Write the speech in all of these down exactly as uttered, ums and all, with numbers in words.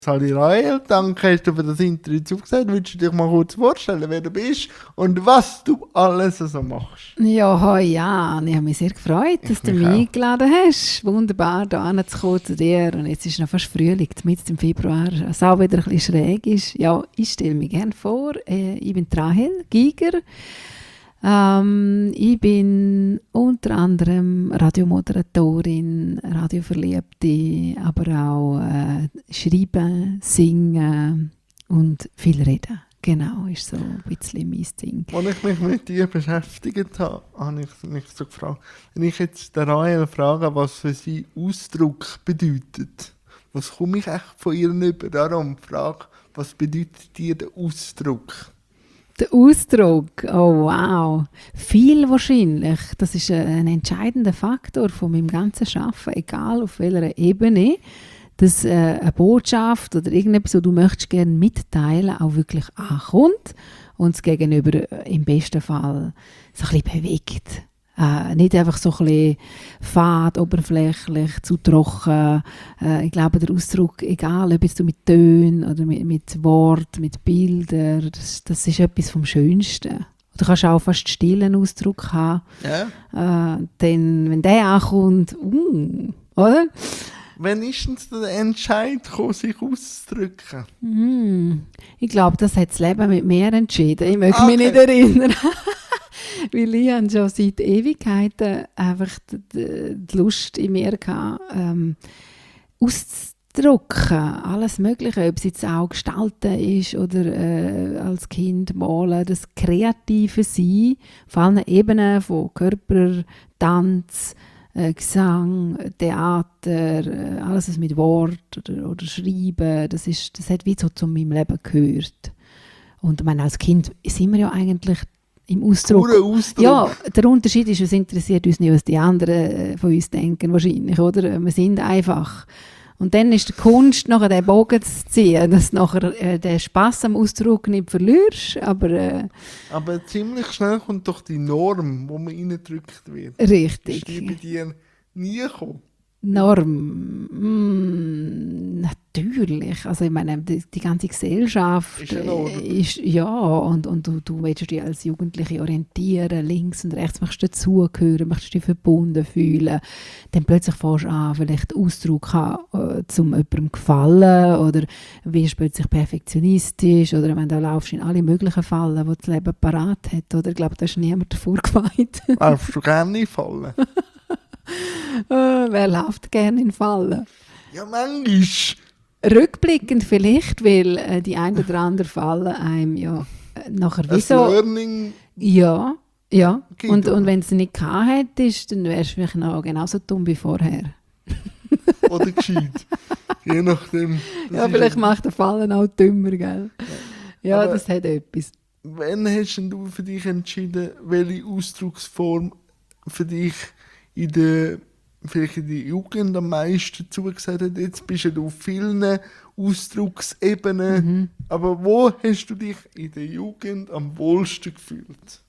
Sali Rael, danke, hast du für das Interview zugesagt. Willst du dich mal kurz vorstellen, wer du bist und was du alles so machst? Ja, hoi Jan, ich habe mich sehr gefreut, dass Ich du mich mich auch. eingeladen hast. Wunderbar, hier hinzukommen zu dir. Und jetzt ist noch fast Frühling, mitten im Februar, es auch wieder ein bisschen schräg ist. Ja, ich stelle mich gerne vor. Äh, ich bin Rahel Giger. Ähm, ich bin unter anderem Radiomoderatorin, Radioverliebte, aber auch äh, schreiben, singen und viel reden. Genau, ist so ein bisschen mein Ding. Als ich mich mit dir beschäftigt habe, habe ich mich so gefragt, wenn ich jetzt den Rael frage, was für sie Ausdruck bedeutet, was komme ich echt von ihr über? Darum frage, was bedeutet dir der Ausdruck? Der Ausdruck, oh wow, viel wahrscheinlich. Das ist ein entscheidender Faktor von meinem ganzen Arbeiten, egal auf welcher Ebene, dass äh, eine Botschaft oder irgendetwas, was du möchtest gerne mitteilen, auch wirklich ankommt und das Gegenüber äh, im besten Fall so ein bisschen bewegt. Äh, nicht einfach so ein bisschen fad, oberflächlich, zu trocken. Äh, ich glaube, der Ausdruck, egal ob jetzt du mit Tönen oder mit, mit Worten, mit Bildern, das, das ist etwas vom Schönsten. Du kannst auch fast stillen Ausdruck haben. Ja. Äh, denn wenn der ankommt, uh, oder? Wann ist denn der Entscheid gekommen, sich auszudrücken? Mm, ich glaube, das hat das Leben mit mir entschieden. Ich möchte Okay. mich nicht erinnern. Weil ich habe schon seit Ewigkeiten einfach die, die, die Lust in mir gehabt, ähm, auszudrücken. Alles Mögliche, ob es jetzt auch gestalten ist oder äh, als Kind malen. Das kreative Sein, auf allen Ebenen von Körper, Tanz, äh, Gesang, Theater, äh, alles was mit Wort oder, oder Schreiben, das, ist, das hat wie so zu meinem Leben gehört. Und ich meine, als Kind sind wir ja eigentlich im Ausdruck. Purer Ausdruck. Ja, der Unterschied ist, es interessiert uns nicht, was die anderen von uns denken, wahrscheinlich, oder? Wir sind einfach. Und dann ist die Kunst, nachher den Bogen zu ziehen, dass du nachher äh, den Spass am Ausdruck nicht verlierst, aber äh, Aber ziemlich schnell kommt doch die Norm, wo man reingedrückt wird. richtig. Ist die bei dir nie gekommen? Norm, mm, natürlich. Also ich meine, die, die ganze Gesellschaft Ist ja noch, oder? äh, ist, ja, und, und du, du willst dich als Jugendliche orientieren, links und rechts, möchtest du dazugehören, möchtest dich verbunden fühlen. Dann plötzlich fängst du an, vielleicht Ausdruck haben, äh, zum jemandem gefallen oder wirst plötzlich perfektionistisch oder wenn du laufst in alle möglichen Fallen, die das Leben parat hat. Oder ich glaube, da ist niemand davor geweiht. Darfst du gerne nicht fallen? Äh, wer läuft gerne in Fallen? Ja, manchmal. Rückblickend vielleicht, weil äh, die ein oder andere Fallen einem ja äh, nachher Ein wie so... Learning Ja, ja. gibt, Und, oder? und wenn du es nicht gehabt hättest, dann wärst du vielleicht noch genauso dumm wie vorher. oder gescheit. Je nachdem. Das Ja, ist vielleicht ja- macht der Fallen auch dümmer, gell? Ja, Aber- das hat etwas. Wann hast denn du für dich entschieden, welche Ausdrucksform für dich in der, vielleicht in der Jugend am meisten zugesagt hat? Jetzt bist du auf vielen Ausdrucksebenen, Mhm. aber wo hast du dich in der Jugend am wohlsten gefühlt?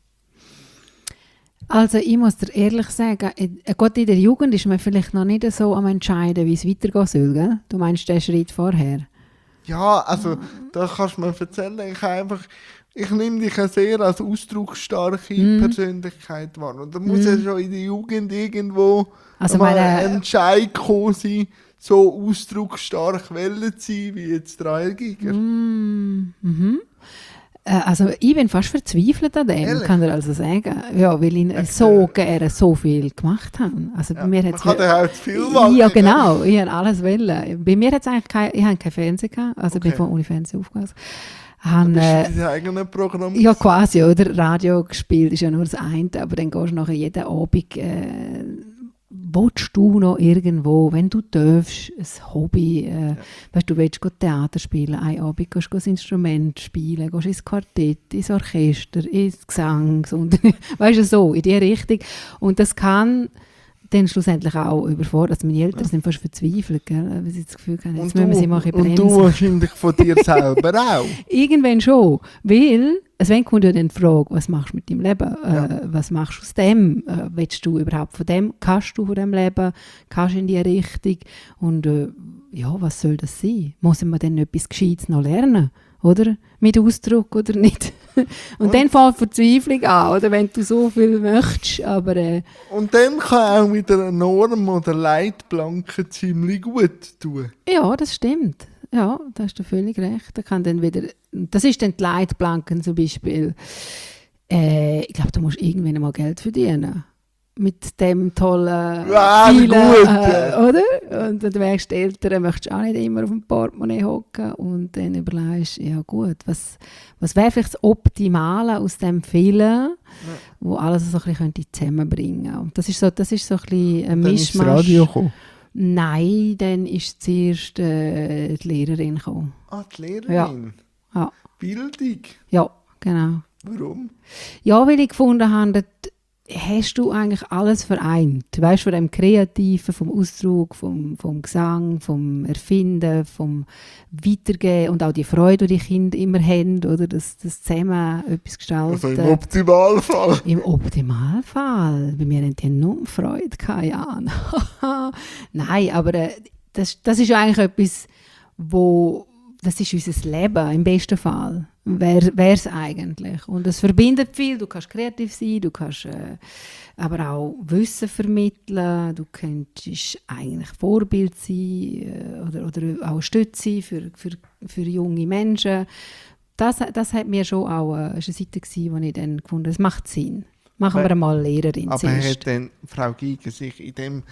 Also ich muss dir ehrlich sagen, äh, gut, in der Jugend ist man vielleicht noch nicht so am entscheiden, wie es weitergehen soll, gell? Du meinst den Schritt vorher? Ja, also da kannst du mir erzählen, ich habe einfach, ich nehme dich ja sehr als ausdrucksstarke Mhm. Persönlichkeit wahr. Und da muss ja schon in der Jugend irgendwo Also mal meine- ein Entscheid gekommen sein, so ausdrucksstark wollen zu sein, wie jetzt Rael Giger. Mm, mhm. Äh, Also ich bin fast verzweifelt an dem, Ehrlich? kann ich also sagen. Ja, weil ich Echt, so äh, gerne so viel gemacht habe. Also Ja, bei mir man hat's kann ja, ja auch zu viel machen. ja genau, ich habe alles wollen. Bei mir hat es eigentlich kein, ich habe kein Fernsehen gehabt, also ich bin Okay. von ohne Fernsehen aufgewachsen. Du Han, bist äh, in deinem eigenen Programm. ja, quasi, oder? Radio gespielt ist ja nur das eine, aber dann gehst du nachher jeden Abend, äh, willst du noch irgendwo, wenn du darfst, ein Hobby, äh, Ja. weißt du, willst du Theater spielen, ein Abend gehst du das Instrument spielen, gehst ins Quartett, ins Orchester, ins Gesangs und weißt du, so, in die Richtung. Und das kann dann schlussendlich auch überfordern. Also meine Eltern sind fast verzweifelt, gell? Weil sie das Gefühl haben, jetzt Und müssen wir sie du, mal ein bisschen und du bremsen. wahrscheinlich von dir selber auch. Irgendwann schon, weil es kommt ja dann die Frage, was machst du mit deinem Leben? Ja. Äh, was machst du aus dem? Äh, willst du überhaupt von dem? Kannst du von dem leben? Kannst du in die Richtung? Und äh, ja, was soll das sein? Muss man dann etwas Gescheites noch lernen? Oder? Mit Ausdruck oder nicht? Und, und dann fängt Verzweiflung an, oder? Wenn du so viel möchtest, aber... Äh, und dann kann auch mit einer Norm oder Leitplanke ziemlich gut tun. Ja, das stimmt. Ja, da hast du völlig recht. Da kann dann wieder... Das ist dann die Leitplanken zum Beispiel. Äh, ich glaube, du musst irgendwann mal Geld verdienen. Mit dem tollen, ah, vielen, gut, äh, oder? Und dann merkst du, Eltern möchtest auch nicht immer auf dem Portemonnaie hocken und dann überlegst du, ja gut, was, was wäre vielleicht das Optimale aus dem vielen, ja. wo alles so ein bisschen zusammenbringen könnte. Und das ist so, das ist so ein bisschen ein Mischmasch. Dann ist das Radio gekommen? Nein, dann ist zuerst äh, die Lehrerin gekommen. Ah, die Lehrerin? Ja. Ja. Bildung? Ja, genau. Warum? Ja, weil ich gefunden habe, dass hast du eigentlich alles vereint. Weißt du, von dem Kreativen, vom Ausdruck, vom, vom Gesang, vom Erfinden, vom Weitergeben und auch die Freude, die die Kinder immer haben, oder? Das, das zusammen etwas gestalten. Also im Optimalfall. Im Optimalfall. Bei mir haben die nur Freude gehabt, Jan. Nein, aber äh, das, das ist eigentlich etwas, wo das ist unser Leben, im besten Fall. Wäre es eigentlich. Und es verbindet viel. Du kannst kreativ sein, du kannst äh, aber auch Wissen vermitteln, du könntest eigentlich Vorbild sein äh, oder, oder auch Stütze sein für, für, für junge Menschen. Das, das hat mir schon auch äh, eine Seite gewesen, wo ich dann gefunden habe, es macht Sinn. Machen aber, wir einmal Lehrerin aber zuerst. Hat dann Frau Giger sich in dem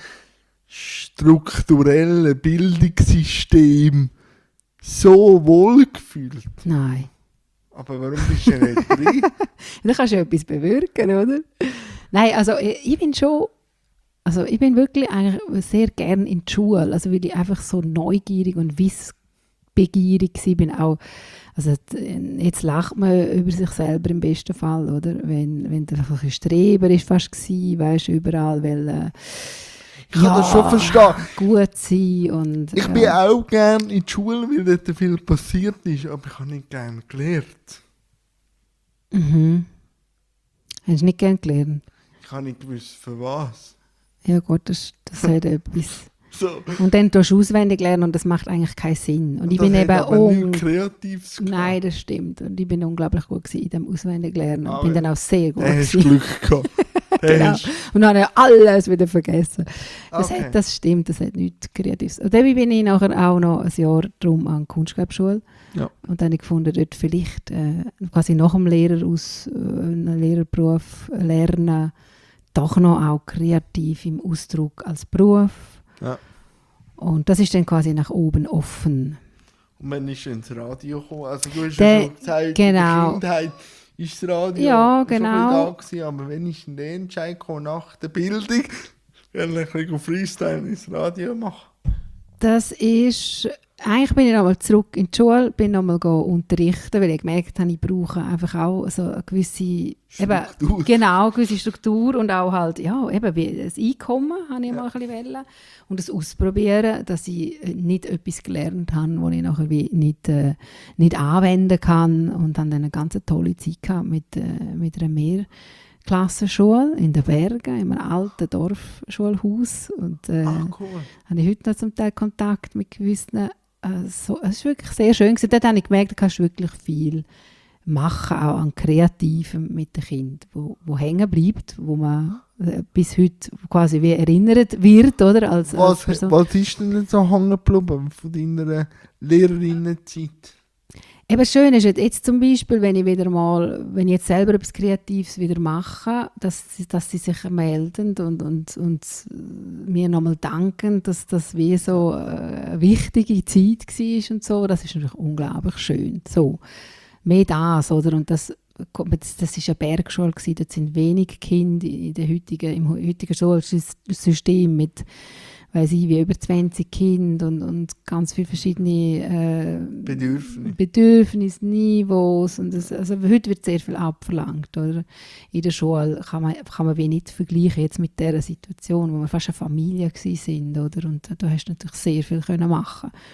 strukturellen Bildungssystem so wohl gefühlt? Nein. Aber warum bist du nicht drin? Da kannst du ja etwas bewirken, oder? Nein, also ich, ich bin schon, also ich bin wirklich eigentlich sehr gern in die Schule, also weil ich einfach so neugierig und wissbegierig war. Auch, also jetzt lacht man über sich selber im besten Fall, oder? Wenn, wenn du einfach ein bisschen Streber ist fast gsi, weißt du, überall, weil äh, ich kann ja, das schon verstehen. Gut sein und... Ich ja. bin auch gerne in die Schule, weil dort viel passiert ist, aber ich habe nicht gerne gelernt. Mhm. Hast du nicht gerne gelernt? Ich habe nicht gewusst, für was. Ja gut, das, das hat etwas. So. Und dann tust du auswendig lernen und das macht eigentlich keinen Sinn. Und, und ich bin eben un- Kreatives gehabt. Nein, das stimmt. Und ich bin unglaublich gut gewesen in dem Auswendiglernen. Und ah, bin dann auch sehr gut gewesen. Hast du Glück gehabt. Genau. Und dann habe ich alles wieder vergessen. Das, okay. hat, das stimmt, das hat nichts Kreatives. Und dann bin ich nachher auch noch ein Jahr drum an die Kunstgewerbeschule. Ja. Und dann habe ich gefunden, dort vielleicht äh, quasi nach dem Lehrer aus äh, einem Lehrerberuf lernen, doch noch auch kreativ im Ausdruck als Beruf. Ja. Und das ist dann quasi nach oben offen. Und wann ist ins Radio gekommen? Also du hast De, ja schon gesagt, genau. in der Kindheit ist das Radio ja, schon genau. da gewesen, aber wenn ist denn der Entscheid gekommen, nach der Bildung, wenn ich ein bisschen Freestyle ins Radio mache? Das ist... Eigentlich bin ich nochmal zurück in die Schule, bin nochmal unterrichten, weil ich gemerkt habe, ich brauche einfach auch so eine gewisse Struktur. Eben, genau, eine gewisse Struktur und auch halt, ja, eben wie das Einkommen habe ich ja. mal ein bisschen wollen. Und das Ausprobieren, dass ich nicht etwas gelernt habe, das ich nachher wie nicht, äh, nicht anwenden kann. Und dann eine ganz tolle Zeit gehabt mit, äh, mit einer Mehrklassenschule in den Bergen, in einem alten Dorfschulhaus. Und äh, ah, cool. habe ich heute noch zum Teil Kontakt mit gewissen. Also, es war wirklich sehr schön. Dort habe ich gemerkt, du kannst wirklich viel machen, auch an Kreativem mit den Kindern, wo, wo hängen bleibt, wo man äh, bis heute quasi wie erinnert wird, oder? Als, was, als Person. Was ist denn so hängen geblieben von deiner Lehrerinnenzeit? Eben schön ist jetzt zum Beispiel, wenn ich wieder mal, wenn ich jetzt selber etwas Kreatives wieder mache, dass, dass sie sich melden und, und, und mir nochmal danken, dass das wie so eine wichtige Zeit war und so. Das ist natürlich unglaublich schön. So, mehr das, oder? Und das, das ist eine Bergschule gewesen, dort sind wenig Kinder in der heutigen, im heutigen Schulsystem mit weiss ich, wie über zwanzig Kinder und, und ganz viele verschiedene äh, Bedürfnisse. Bedürfnisniveaus. Und das, also heute wird sehr viel abverlangt. Oder? In der Schule kann man, kann man wie nicht vergleichen jetzt mit dieser Situation, wo wir fast eine Familie waren. Oder? Und da hast du natürlich sehr viel können machen.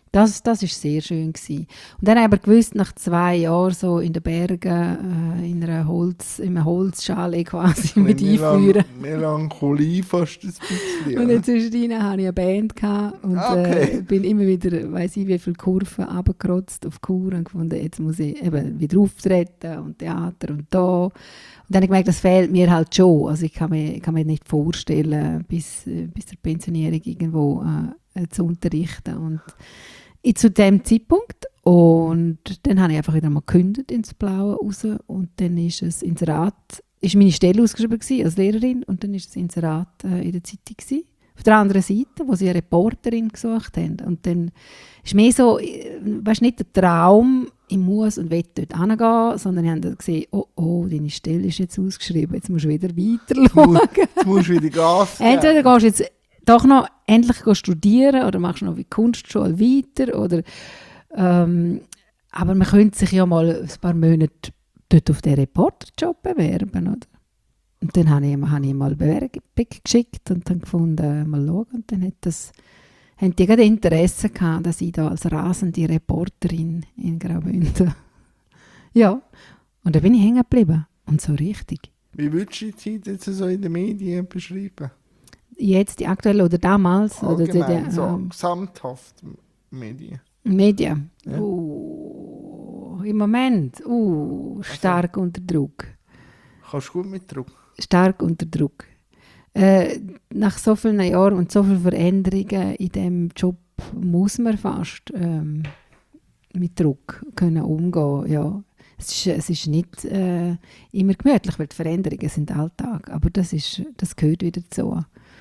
Das, das ist sehr schön gewesen. Und dann aber gewusst, nach zwei Jahren so in den Bergen, äh, in einer Holz, in einer Holzschale quasi mit einführen. Melancholie fast ein bisschen. Und inzwischen hatte ich eine Band gehabt und Okay. äh, bin immer wieder, weiss ich wie viele Kurven runtergerotzt auf Kur und gefunden, jetzt muss ich eben wieder auftreten und Theater und da. Und dann habe ich gemerkt, das fehlt mir halt schon. Also ich kann mir, ich kann mir nicht vorstellen, bis, bis zur Pensionierung irgendwo äh, zu unterrichten. Und ich, zu dem Zeitpunkt. Und dann habe ich einfach wieder mal gekündigt ins Blaue raus. Und dann ist es Inserat, ist meine Stelle ausgeschrieben gewesen, als Lehrerin. Und dann ist das Inserat äh, in der Zeitung gewesen. Auf der anderen Seite, wo sie eine Reporterin gesucht haben. Und dann ist mehr so, weißt nicht der Traum, ich muss und will dort hingehen, sondern ich habe dann gesehen, oh, oh, deine Stelle ist jetzt ausgeschrieben, jetzt musst du wieder weiter schauen. Jetzt musst du wieder Gas geben. Entweder gehst du jetzt doch noch endlich studieren oder machst noch wie Kunstschule weiter. Oder, ähm, aber man könnte sich ja mal ein paar Monate dort auf den Reporterjob bewerben, oder? Und dann habe ich, habe ich mal eine Bewerbung geschickt und dann gefunden, mal schauen. Und dann hat das, haben die gerade Interesse gehabt, dass ich da als rasende Reporterin in Graubünden. Ja, und da bin ich hängen geblieben. Und so richtig. Wie würdest du die Zeit jetzt so in den Medien beschreiben? Jetzt die aktuelle oder damals? Allgemein, oder die, die, so ähm, gesamthaft Medien. Medien. Ja. Uh, Im Moment uh, stark also, unter Druck. Kannst du gut mit Druck? Stark unter Druck. Äh, nach so vielen Jahren und so vielen Veränderungen in diesem Job muss man fast ähm, mit Druck können umgehen. Ja. Es ist, es ist nicht äh, immer gemütlich, weil die Veränderungen sind Alltag. Aber das, ist, das gehört wieder dazu.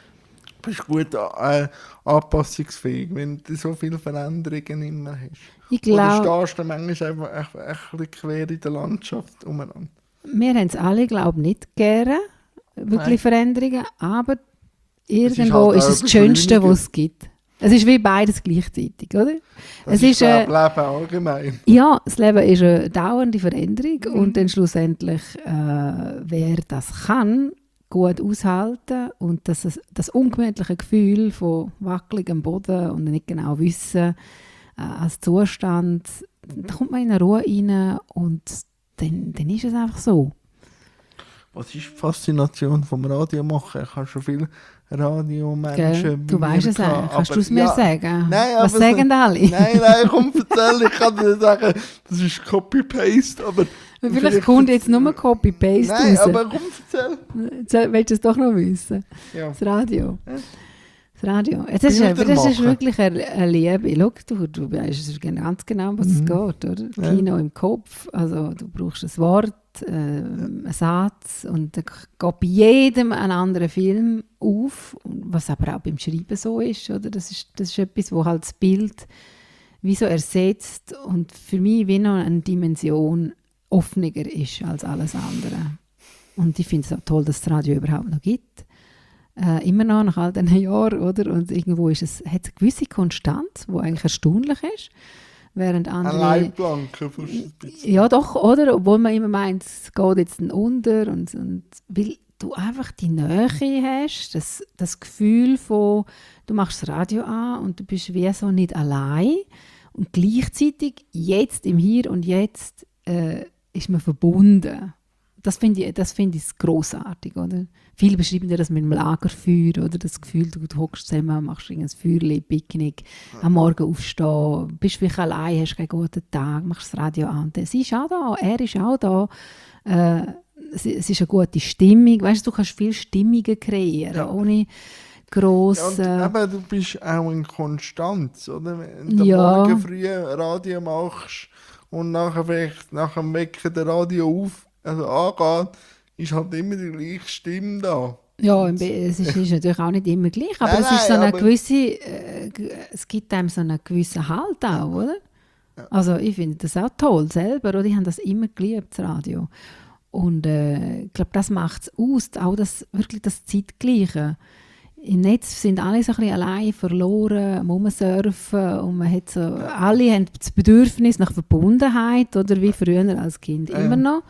Du bist gut äh, anpassungsfähig, wenn du so viele Veränderungen immer hast. Ich glaub, Oder stehst du manchmal einfach echt, echt ein bisschen quer in der Landschaft umeinander? Wir haben es alle, glaube ich, nicht gerne, wirklich Nein. Veränderungen, aber irgendwo ist, halt ist es das Schönste, was es gibt. Es ist wie beides gleichzeitig, oder? Das es ist das äh, Leben allgemein. Ja, das Leben ist eine dauernde Veränderung mhm. und dann schlussendlich, äh, wer das kann, gut aushalten und das, das ungemütliche Gefühl von wackeligem Boden und nicht genau wissen, äh, als Zustand, da kommt man in eine Ruhe rein und Dann, dann ist es einfach so. Was ist die Faszination vom Radio machen? Ich habe schon viele Radiomenschen. Du weißt es auch. Kannst du es mir ja, sagen? Nein, Was sagen alle? Nein, nein, komm, erzähl. Ich kann dir sagen, das ist Copy-Paste. Aber vielleicht, vielleicht kommt jetzt nur Copy-Paste Nein, raus. aber komm, erzähl. Willst du es doch noch wissen? Ja. Das Radio. Ja. Das Radio. Das ist, das ist wirklich eine, eine Liebe. Schau, du, du weißt ganz genau, was mhm. es geht. Oder? Ja. Kino im Kopf, also du brauchst ein Wort, äh, ja. einen Satz und dann geht bei jedem ein anderer Film auf, was aber auch beim Schreiben so ist. Oder? Das ist, das ist etwas, wo halt das Bild wie so ersetzt und für mich wie noch eine Dimension offener ist als alles andere. Und ich finde es auch toll, dass es das Radio überhaupt noch gibt. Äh, immer noch nach all diesen Jahren, oder? Und irgendwo ist es, hat es eine gewisse Konstanz, die eigentlich erstaunlich ist. Während andere... Eine Leitplanke fast ein bisschen. Ja doch, oder? Obwohl man immer meint, es geht jetzt unter. Und, und weil du einfach die Nähe hast, das, das Gefühl von, du machst das Radio an und du bist wie so nicht allein. Und gleichzeitig, jetzt im Hier und Jetzt, äh, ist man verbunden. Das finde ich, das find ich grossartig, oder? Viele beschreiben dir das mit einem Lagerfeuer, oder das Gefühl, du, du hockst zusammen, machst ein Feuerchen, Picknick, am Morgen aufstehen, bist vielleicht allein, hast keinen guten Tag, machst das Radio an. Sie ist auch da, er ist auch da. Äh, es, es ist eine gute Stimmung. Weißt du, du kannst viele Stimmungen kreieren, ja. ohne grosse... Ja, und eben, du bist auch in Konstanz, oder? Wenn du ja. morgen früh Radio machst und nachher vielleicht nach dem Wecken der Radio auf also angeht, ist halt immer die gleiche Stimme da. Ja, es ist, ist natürlich auch nicht immer gleich, aber nein, es ist so nein, eine gewisse, äh, es gibt einem so einen gewissen Halt auch, oder? Ja. Also ich finde das auch toll selber, oder? Ich habe das immer geliebt, das Radio. Und äh, ich glaube, das macht es aus, auch das, wirklich das Zeitgleiche. Im Netz sind alle so ein bisschen allein verloren, am Rumsurfen und man hat so, alle haben das Bedürfnis nach Verbundenheit, oder wie früher als Kind, ja. immer noch.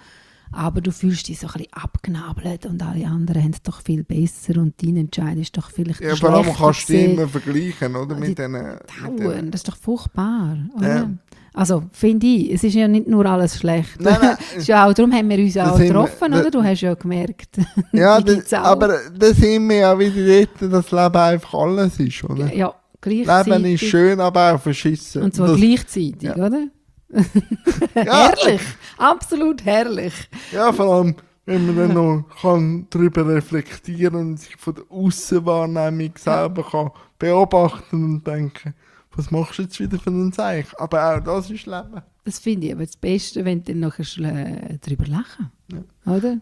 aber du fühlst dich so ein bisschen abgenabelt und alle anderen haben es doch viel besser und dein Entscheid ist doch vielleicht Ja, vor allem schlechter kannst du die gewesen. immer vergleichen, oder? Die Mit diesen... mit Dauern, diesen- das ist doch furchtbar, oder? Ja. Also, finde ich, es ist ja nicht nur alles schlecht. Nein, nein. Es ist ja auch, darum haben wir uns Das auch sind wir- getroffen, das- oder? Du hast ja gemerkt. Ja, Die das, gibt's auch. aber da sind wir ja wieder dort, dass Leben einfach alles ist, oder? Ja, gleichzeitig. Leben ist schön, aber auch verschissen. Und zwar das, gleichzeitig, ja. oder? Ja. Herrlich, absolut herrlich. Ja, vor allem, wenn man dann noch kann darüber reflektieren und sich von der Aussenwahrnehmung selber kann beobachten und denken, was machst du jetzt wieder für einen Zeichen? Aber auch das ist Leben. Das finde ich aber das Beste, wenn du dann nachher äh, darüber lachen. Ja. Oder?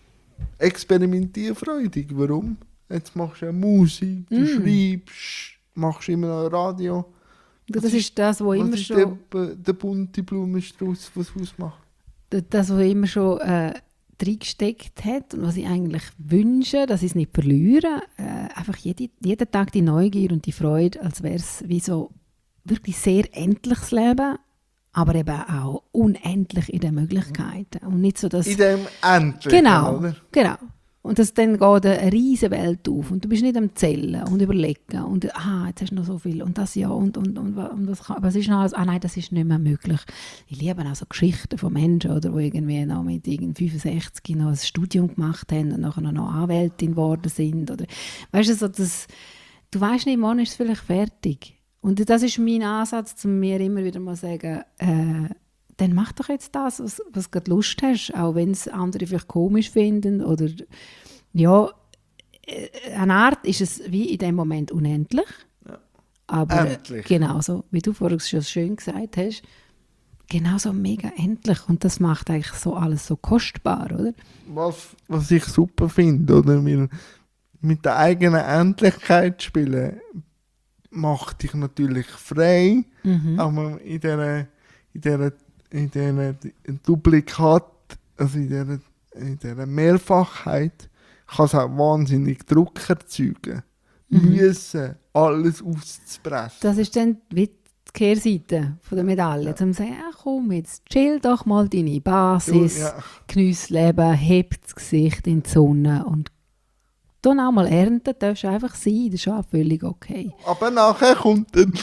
Experimentierfreudig, warum? Jetzt machst du ja Musik, du Mm. schreibst, machst immer noch Radio. Das Was ist das, was Was immer ist schon, der, der bunte Blumenstrauß, was ausmacht? das, was immer schon äh, reingesteckt hat und was ich eigentlich wünsche, dass ich es nicht verliere. Äh, einfach jede, jeden Tag die Neugier und die Freude, als wäre es wie so wirklich sehr endliches Leben, aber eben auch unendlich in den Möglichkeiten. Und nicht so, dass... In dem Endlichen, Genau, oder? genau. Und das, dann geht eine riesige Welt auf und du bist nicht am Zählen und überlegen und ah, jetzt hast du noch so viel und das ja und, und, und, und was, kann, was ist noch alles? Ah nein, das ist nicht mehr möglich. Ich liebe auch so Geschichten von Menschen, oder, die irgendwie noch mit irgendwie fünfundsechzig noch ein Studium gemacht haben und nachher noch Anwältin geworden sind. Oder, weißt du, so das, du weißt nicht, wann ist es vielleicht fertig. Und das ist mein Ansatz, um mir immer wieder mal zu sagen, äh, dann mach doch jetzt das, was, was du Lust hast, auch wenn es andere vielleicht komisch finden oder ja, äh, eine Art ist es wie in dem Moment unendlich, Ja. aber Endlich. genauso, wie du vorhin schon schön gesagt hast, genauso mega endlich und das macht eigentlich so alles so kostbar, oder? Was, was ich super finde, oder? Wir, mit der eigenen Endlichkeit spielen, macht dich natürlich frei, Mhm. aber in dieser, in dieser, in dieser Duplikat, also in dieser, in dieser Mehrfachheit, kann es auch wahnsinnig Druck erzeugen. Mhm. Müssen, alles auszupressen. Das ist dann wie die Kehrseite von der Medaille, Ja. zum zu sagen, ach komm, jetzt chill doch mal deine Du, Basis, ja, geniess das Leben, heb das Gesicht in die Sonne und dann auch mal ernten, darfst du einfach sein, das ist auch völlig okay. aber nachher kommt dann...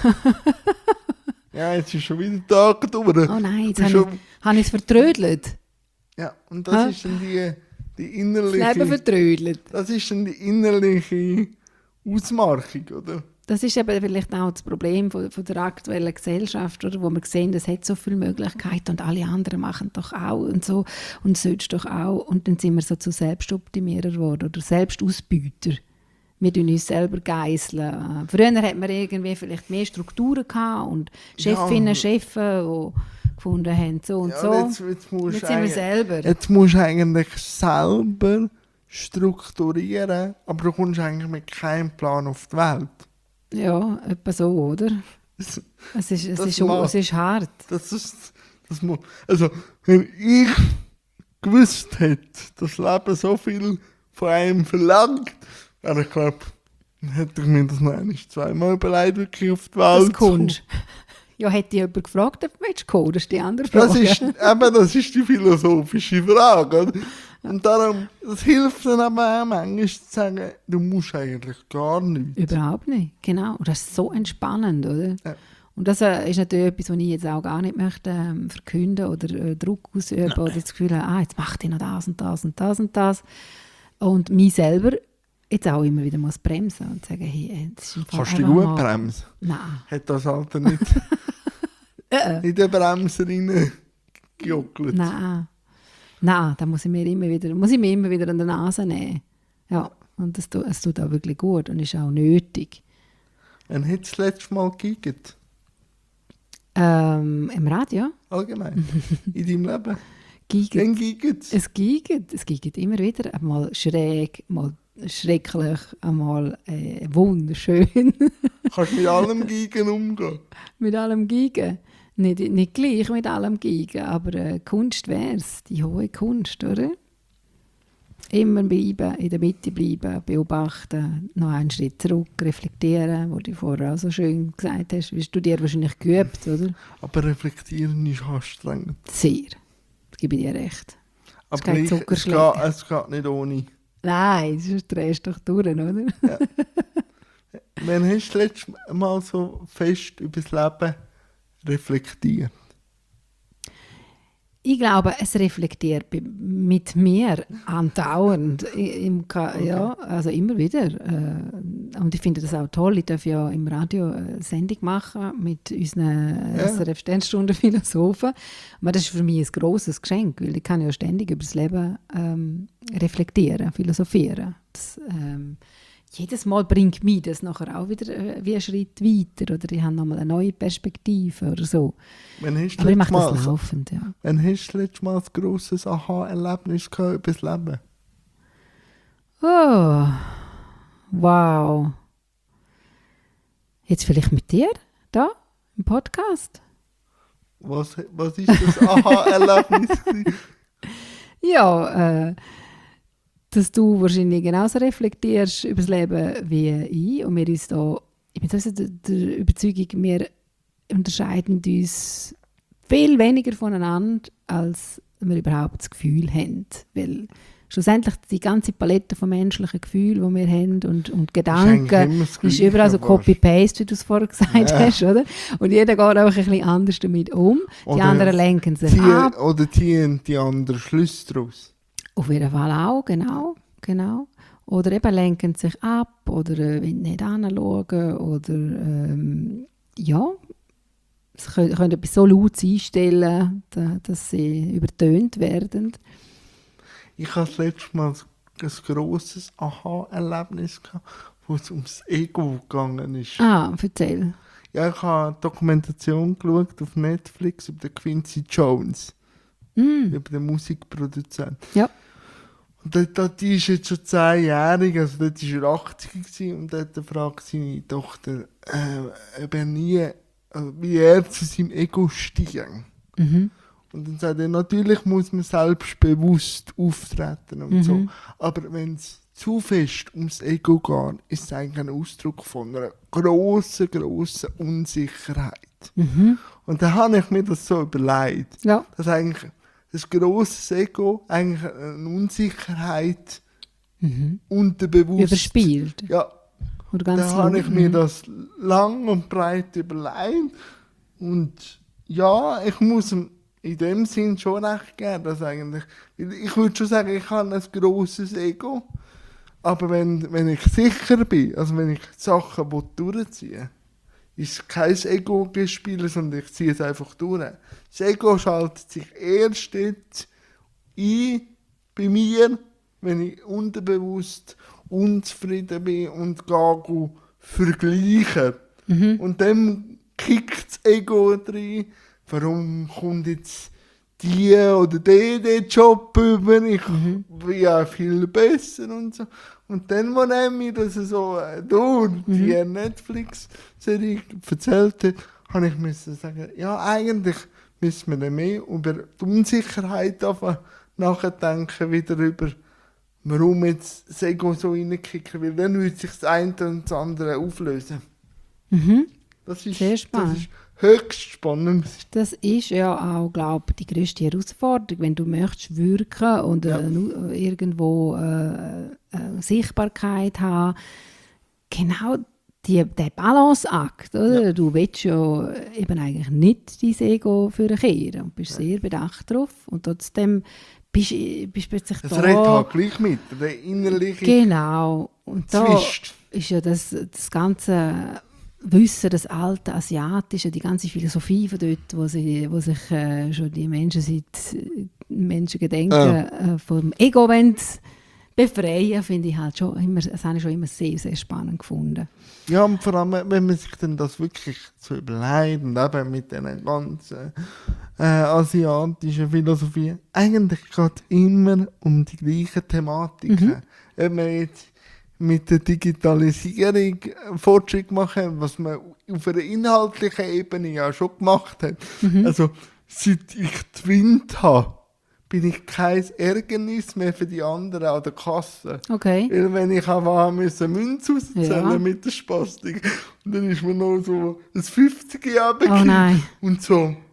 ja, jetzt ist schon wieder der Tag durch. Oh nein, jetzt Du habe schon- ich, habe ich es vertrödelt, Ja, und das Hä? ist dann die, die das Leben innerliche... vertrödelt. Das ist dann die innerliche Ausmarkung, oder? Das ist eben vielleicht auch das Problem von, von der aktuellen Gesellschaft, oder, wo wir sehen, es hat so viele Möglichkeiten und alle anderen machen doch auch und so und sollst doch auch. Und dann sind wir so zu Selbstoptimierer geworden oder Selbstausbeuter. Wir tun uns selber geißeln. Früher hat man irgendwie vielleicht mehr Strukturen gehabt und Chefinnen, Ja. Chefs, die gefunden haben, so und Ja, so. Jetzt, jetzt, musst Jetzt du sind wir eigentlich- selber. jetzt musst du eigentlich selber strukturieren, aber du kommst eigentlich mit keinem Plan auf die Welt. Ja, etwa so, oder? Das, Es ist, es Das ist, macht- es ist hart. das ist... Das muss, also, wenn ich gewusst hätte, dass das Leben so viel von einem verlangt, ja, ich glaube, dann hätte ich mir das noch einmal zweimal überlegt, wirklich auf die Welt Das zu kommen. kommst. Ja, hätte ich jemand gefragt, ob du kommen, das ist die andere Frage. Das ist, eben, das ist die philosophische Frage. Oder? Und darum, das hilft dann aber auch manchmal zu sagen, du musst eigentlich gar nichts. Überhaupt nicht, genau. Und das ist so entspannend, oder? Ja. Und das äh, ist natürlich etwas, was ich jetzt auch gar nicht möchte ähm, verkünden oder äh, Druck ausüben oder das Gefühl habe, ah, jetzt macht ich noch das und das und das und das. Und mich selber jetzt auch immer wieder muss bremsen und sagen, hey, das ist im Fall Kannst du einfach gut mal- bremsen? Nein. Hat das Alter nicht Äh, in den Bremser reingejockelt? Nein. Nein, da muss ich mir immer wieder, muss ich mir immer wieder an die Nase nehmen. Ja, und das, tu- es tut auch wirklich gut und ist auch nötig. Wann hat es das letzte Mal gegigt? Ähm, Im Radio Allgemein? In deinem Leben? giget. Dann gigt es. Es giget, es giget immer wieder. Einmal schräg, mal schrecklich, einmal äh, wunderschön. Kannst du mit allem Gigen umgehen? Mit allem Gigen. Nicht, nicht gleich mit allem Gigen, aber äh, Kunst wär's, die hohe Kunst, oder? Immer bleiben, in der Mitte bleiben, beobachten, noch einen Schritt zurück, reflektieren, was du vorher auch so schön gesagt hast. Hast du dir wahrscheinlich geübt, oder? Aber reflektieren ist anstrengend. Sehr. Das gebe ich dir recht. ist Aber kein ich, es, Zuckerschlecken. geht, es geht nicht ohne. Nein, sonst drehst du doch durch, oder? Ja. Wann hast du das letzte Mal so fest über das Leben reflektiert? Ich glaube, es reflektiert bei- mit mir andauernd. I- Im, Ka- Okay. Ja, also immer wieder. Äh, Und ich finde das auch toll. Ich darf ja im Radio eine Sendung machen mit unseren Ja. S R F-Sternstunden-Philosophen. Aber das ist für mich ein grosses Geschenk, weil ich kann ja ständig über das Leben ähm, reflektieren, philosophieren. Das, ähm, jedes Mal bringt mich das nachher auch wieder äh, wie einen Schritt weiter. Oder ich habe nochmal eine neue Perspektive oder so. Wann hast du Aber ich letztes mache Mal, das so- laufend, ja. wann hast du das letzte Mal ein grosses Aha-Erlebnis gehabt über das Leben? Oh, wow. Jetzt vielleicht mit dir, da, im Podcast? Was, was ist das Aha-Erlebnis gewesen? Ja, äh, dass du wahrscheinlich genauso reflektierst über das Leben wie ich. Und wir uns da, ich bin sowieso der, der Überzeugung, wir unterscheiden uns viel weniger voneinander, als wir überhaupt das Gefühl haben. Weil schlussendlich die ganze Palette von menschlichen Gefühlen, die wir haben und, und Gedanken, eigentlich immer das ist Gleiche, überall so fast. Copy-Paste, wie du es vorher gesagt Ja. hast, oder? Und jeder geht einfach ein bisschen anders damit um. Die Oder anderen lenken sich Die, ab. oder ziehen die anderen Schlüsse daraus? Auf jeden Fall auch, genau. genau. Oder eben lenken sich ab oder äh, wollen nicht hinschauen oder ähm, ja, sie können, können etwas so laut einstellen, da, dass sie übertönt werden. Ich hatte das letzte Mal ein grosses Aha-Erlebnis gehabt, wo es ums Ego gegangen ist. Ah, erzähl. Ja, ich habe eine Dokumentation geschaut auf Netflix über den Quincy Jones, Mm, über den Musikproduzenten. ja. Und dort, dort, die ist jetzt schon zehnjährig, also dort war er achtzig gewesen, und dort fragt seine Tochter, äh, ob er nie, äh, wie er zu seinem Ego stieg. Mhm. Und dann sagt er, natürlich muss man selbstbewusst auftreten und Mhm. so. Aber wenn es zu fest ums Ego geht, ist es eigentlich ein Ausdruck von einer grossen, grossen Unsicherheit. Mhm. Und dann habe ich mir das so überlegt, Ja. dass eigentlich das grosse Ego eigentlich eine Unsicherheit Mhm. unterbewusst... Überspielt. Ja, Oder ganz dann habe ich laut. mir Mhm. das lang und breit überlegt. Und ja, ich muss ihm in dem Sinn schon recht geben, dass eigentlich, weil ich würde schon sagen, ich habe ein grosses Ego, aber wenn, wenn ich sicher bin, also wenn ich Sachen will durchziehe, ist es kein Ego-Gespiel, sondern ich ziehe es einfach durch. Das Ego schaltet sich erst dort ein bei mir, wenn ich unterbewusst unzufrieden bin und gehe vergleichen. Mhm. Und dann kickt das Ego rein. Warum kommt jetzt die oder der den Job über? Ich Mhm. bin ja viel besser und so. Und dann, wo er mir das so äh, durch die Netflix-Serie erzählt hat, habe ich müssen sagen, ja, eigentlich müssen wir dann mehr über die Unsicherheit anfangen, nachdenken, wieder über, warum jetzt das Ego so reinkicken, weil dann würde sich das eine und das andere auflösen. Mhm. Das ist, Sehr spannend. Das ist höchst spannend. Das ist ja auch, glaube ich, die grösste Herausforderung, wenn du möchtest wirken und Ja. äh, nu- irgendwo äh, äh, Sichtbarkeit haben. Genau die, der Balanceakt, oder? Ja. Du willst ja eben eigentlich nicht dein Ego für kehren und bist sehr bedacht drauf und trotzdem bist du plötzlich Es da. redet halt gleich mit, der innerliche Genau. Und da Zwist. ist ja das, das ganze Wissen, das alte Asiatische, die ganze Philosophie von dort, wo, sie, wo sich äh, schon die Menschen seit äh, Menschengedenken Ja. äh, vom Ego wollen befreien, finde ich halt schon immer, das habe ich schon immer sehr, sehr spannend gefunden. Ja, und vor allem, wenn man sich dann das wirklich so überlegt und eben mit diesen ganzen äh, asiatischen Philosophie, eigentlich geht es immer um die gleichen Thematiken. Mhm. Wenn man jetzt mit der Digitalisierung Fortschritt machen, was man auf einer inhaltlichen Ebene ja schon gemacht hat. Mhm. Also, seit ich Twint habe, bin ich kein Ärgernis mehr für die anderen an der Kasse. Okay. Weil wenn ich auch Münze auszählen Ja. mit der Spastik, und dann ist mir noch so ein fünfzig Jahre Oh nein. und so,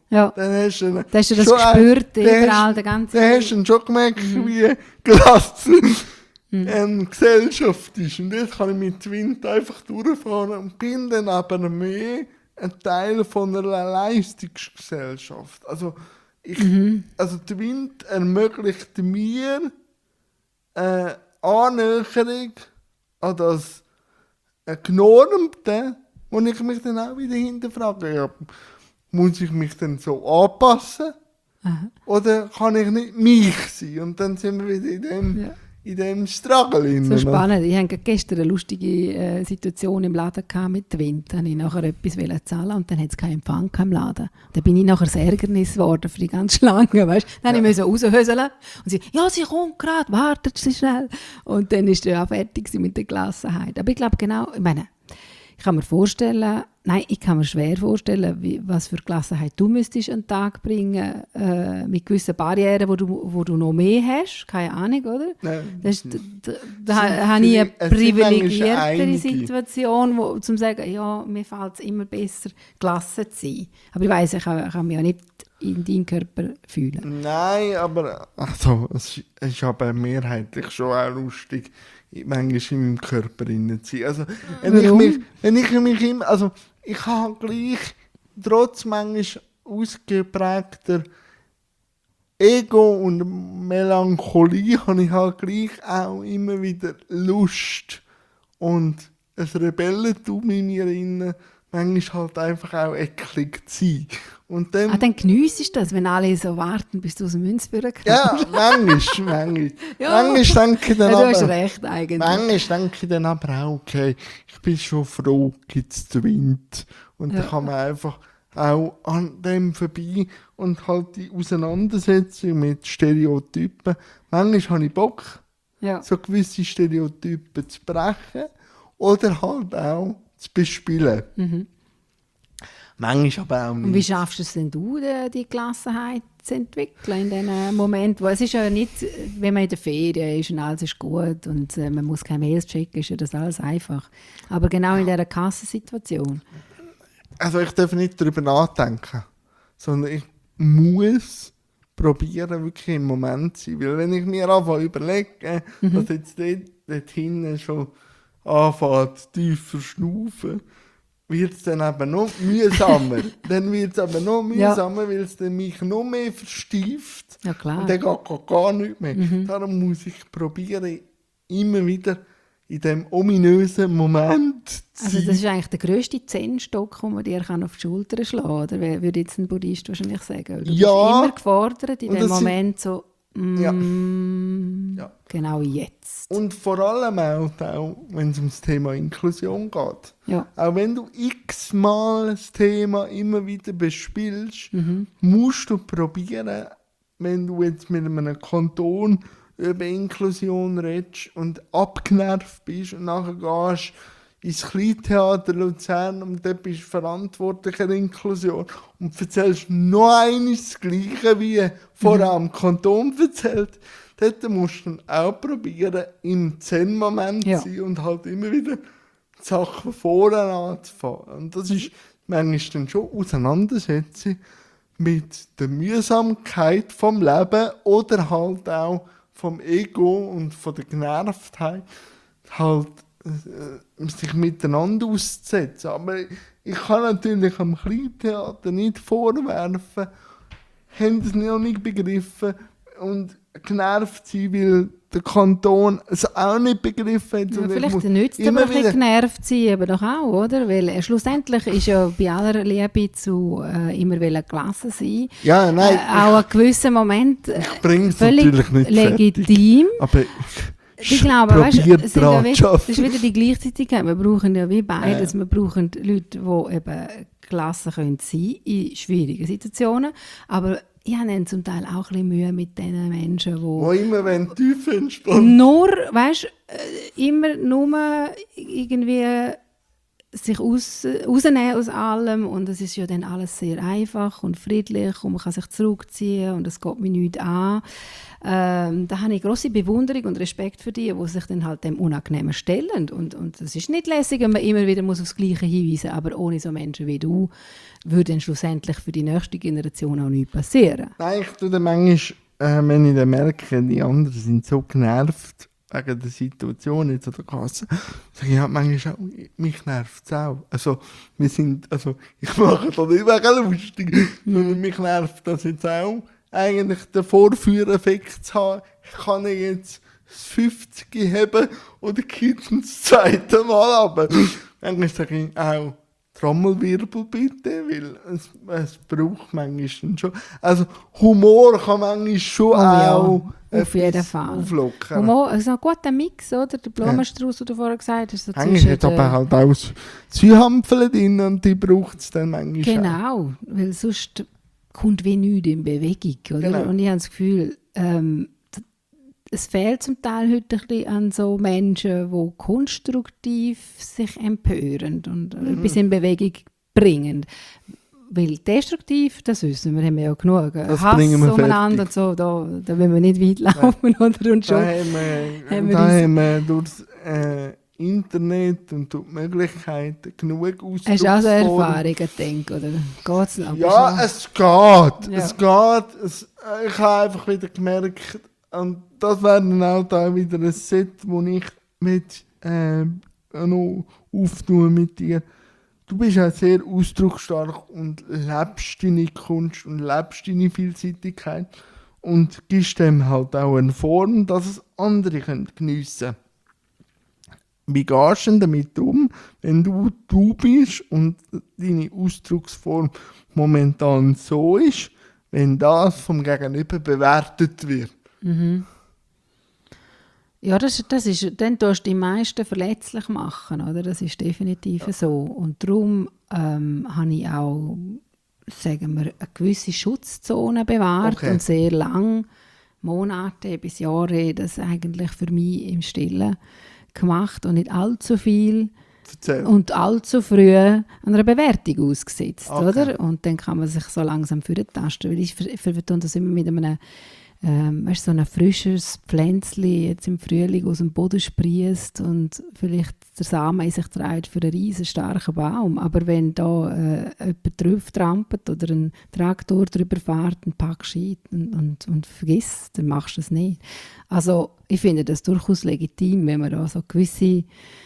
Ja. Dann hast du, Da hast du das schon gespürt, ein- dann überall, hast- der ganze... Dann hast du schon gemerkt, Mhm. wie klasse ähm, Gesellschaft ist. Und jetzt kann ich mit Twint einfach durchfahren und bin dann aber mehr ein Teil von einer Leistungsgesellschaft. Also, ich, Mhm. also Twint ermöglicht mir eine Annäherung an das äh, Genormte, wo ich mich dann auch wieder hinterfrage. Ja, muss ich mich dann so anpassen? Aha. Oder kann ich nicht mich sein? Und dann sind wir wieder in dem, Ja. in dem Struggle. So innen, spannend. Ich hatte gestern eine lustige äh, Situation im Laden gehabt mit dem Wind. Da wollte ich nachher etwas wollen zahlen und dann hat es keinen Empfang im Laden. Da bin ich nachher das Ärgernis geworden für die ganze Schlange. Weißt? Dann Ja. musste ich raushöseln und sie, ja, sie kommt gerade, wartet sie schnell. Und dann war er auch fertig mit der Gelassenheit. Aber ich glaube genau, ich meine, ich kann mir vorstellen, nein, ich kann mir schwer vorstellen, wie, was für Gelassenheit du müsstest an den Tag bringen, äh, mit gewissen Barrieren, wo du, wo du noch mehr hast. Keine Ahnung, oder? Nein, Das ist, da da sind habe ich eine viele- es sind manchmal privilegiertere einige. Situation, wo, zum zu sagen, ja, mir fällt es immer besser, gelassen zu sein. Aber ich weiss, ich kann, ich kann mich ja nicht in deinen Körper fühlen. Nein, aber also, es ist- es ist aber mehrheitlich schon auch lustig, manchmal in meinem Körper drin zu sein. Also, wenn ich Warum? mich, wenn ich mich immer, also ich habe gleich, trotz manchmal ausgeprägter Ego und Melancholie, habe ich halt gleich auch immer wieder Lust und ein Rebellentum in mir drin, manchmal halt einfach auch eklig zu sein. Und dann, Ah, dann geniessest du das, wenn alle so warten, bis du aus dem Münzbüro kommst. ja, manchmal, manchmal. Ja. Manchmal denke ich dann Ja, du hast aber, recht eigentlich. manchmal denke ich dann aber auch, okay, ich bin schon froh, gibt es den Wind. Und Ja. dann kann man einfach auch an dem vorbei und halt die Auseinandersetzung mit Stereotypen. Manchmal habe ich Bock, Ja. so gewisse Stereotypen zu brechen oder halt auch zu bespielen. Mhm. Manchmal aber auch Und wie nicht. schaffst du es denn du, die, die Gelassenheit zu entwickeln in diesen Momenten? Wo es ist ja nicht, wenn man in der Ferien ist und alles ist gut und äh, man muss keine Mails checken, ist ja das alles einfach. Aber genau in dieser Kassensituation. Also ich darf nicht darüber nachdenken, sondern ich muss probieren, wirklich im Moment zu sein. Weil wenn ich mir anfange überlege, Mhm. dass jetzt dort, dort hinten schon anfängt, tiefer schnaufen, wird es dann eben noch mühsamer. Dann wird es aber noch Ja. mühsamer, weil es dann mich noch mehr verstieft. Ja, klar. Und dann geht gar, gar nichts mehr. Mhm. Darum muss ich probieren, immer wieder in diesem ominösen Moment zu Also sein. das ist eigentlich der grösste Zen-Stock, den man dir kann auf die Schulter schlagen kann, oder? Wer- Würde jetzt ein Buddhist wahrscheinlich sagen. Du Ja. bist immer gefordert in Und dem das sind- Moment so, mm, Ja. genau jetzt. Und vor allem auch, auch wenn es um das Thema Inklusion geht. Ja. Auch wenn du x-mal das Thema immer wieder bespielst, Mhm. musst du probieren, wenn du jetzt mit einem Kanton über Inklusion redest und abgenervt bist und nachher gehst ins Kleintheater Luzern und dort bist du verantwortlich für Inklusion und erzählst noch einmal das Gleiche, wie vorher am Kanton erzählt. Dort musst du dann auch probieren, im Zen-Moment Ja. zu sein und halt immer wieder die Sachen vorne anzufangen. Und das ist manchmal dann schon Auseinandersetzung mit der Mühsamkeit vom Leben oder halt auch vom Ego und von der Genervtheit halt äh, sich miteinander auszusetzen. Aber ich kann natürlich am Kleintheater nicht vorwerfen, haben es noch nicht begriffen und genervt sein, weil der Kanton es auch nicht begriffen hat. Ja, Und ich vielleicht muss nützt es immer aber ein bisschen wieder- genervt sein, aber doch auch, oder? Weil äh, schlussendlich ist ja bei aller Liebe zu äh, immer wollen gelassen sein, Ja, nein, äh, auch ein gewisser Moment äh, ich bringe es völlig natürlich nicht fertig. legitim. Aber Ich glaube, weißt, probiert es sind ja dran wie, zu das arbeiten. ist wieder die Gleichzeitigkeit. Wir brauchen ja wie beides. Ja. Wir brauchen Leute, die eben gelassen können sein in schwierigen Situationen. Aber ich habe dann zum Teil auch ein bisschen Mühe mit den Menschen, die Wo immer, wenn tief entspannt. nur, weißt, äh, immer nur irgendwie sich aus, rausnehmen aus allem und es ist ja dann alles sehr einfach und friedlich und man kann sich zurückziehen und es geht mir nichts an. Ähm, da habe ich grosse Bewunderung und Respekt für die, die sich dann halt dem Unangenehmen stellen. Und, und es ist nicht lässig, wenn man immer wieder muss aufs Gleiche hinweisen muss, aber ohne so Menschen wie du würde dann schlussendlich für die nächste Generation auch nichts passieren. Nein, ich tue dann manchmal, äh, wenn ich dann merke, die anderen sind so genervt wegen der Situation jetzt an der Kasse, sage ich ja, manchmal auch, mich nervt es auch. Also, wir sind, also, ich mache das nicht wegen lustig, sondern mich nervt das jetzt auch, eigentlich den Vorführeffekt zu haben. Ich kann nicht jetzt das fünfzig haben oder geht das zweite Mal runter. Eigentlich sage ich auch, Trommelwirbel bitte, weil es, es braucht manchmal schon. Also Humor kann manchmal schon Oh ja, auch auf jeden etwas Fall. auflockern. Humor, also ein guter Mix, oder? Der Blumenstrauß, den du vorher gesagt hast. So Eigentlich zwischen hat aber der- halt auch Sühampfeln drin und die braucht es dann manchmal auch. Genau, weil sonst kommt wie nichts in Bewegung. Oder? Genau. Und ich habe das Gefühl, ähm, d- es fehlt zum Teil heute ein bisschen an so Menschen, die konstruktiv sich empören und Mhm. etwas in Bewegung bringen. Weil destruktiv, das wissen wir, haben wir ja genug. Das Hass bringen wir umeinander und so, da, da wollen wir nicht weit laufen. Oder? Und Da schon. haben wir, haben wir da uns- haben wir durch das äh, Internet und durch die Möglichkeiten genug Hast du auch so Ausdrucksformen. Erfahrungen, denke oder? Geht's noch? Ja, Bist es geht. Ja. Es geht. Es, äh, ich habe einfach wieder gemerkt, und das wäre dann auch da wieder ein Set, wo ich mit äh, noch auftue mit dir. Du bist ja sehr ausdrucksstark und lebst deine Kunst und lebst deine Vielseitigkeit und gibst dem halt auch eine Form, dass es andere können geniessen können. Wie gehst du denn damit um, wenn du du bist und deine Ausdrucksform momentan so ist, wenn das vom Gegenüber bewertet wird? Ja, das, das ist, dann tust du die meisten verletzlich machen, oder? Das ist definitiv so. Und darum ähm, habe ich auch, sagen wir, eine gewisse Schutzzone bewahrt Okay. und sehr lang, Monate bis Jahre, das eigentlich für mich im Stillen gemacht und nicht allzu viel Erzähl. und allzu früh einer Bewertung ausgesetzt, Okay. oder? Und dann kann man sich so langsam für tasten, weil ich ver- vertue das immer mit einem ähm, weißt, so ein frisches Pflänzchen jetzt im Frühling aus dem Boden sprießt und vielleicht der Samen in sich trägt für einen riesen starken Baum. Aber wenn da äh, jemand drauf trampelt oder ein Traktor drüber fährt, ein Pack Scheit und, und, und vergisst, dann machst du es nicht. Also ich finde das durchaus legitim, wenn man da so gewisse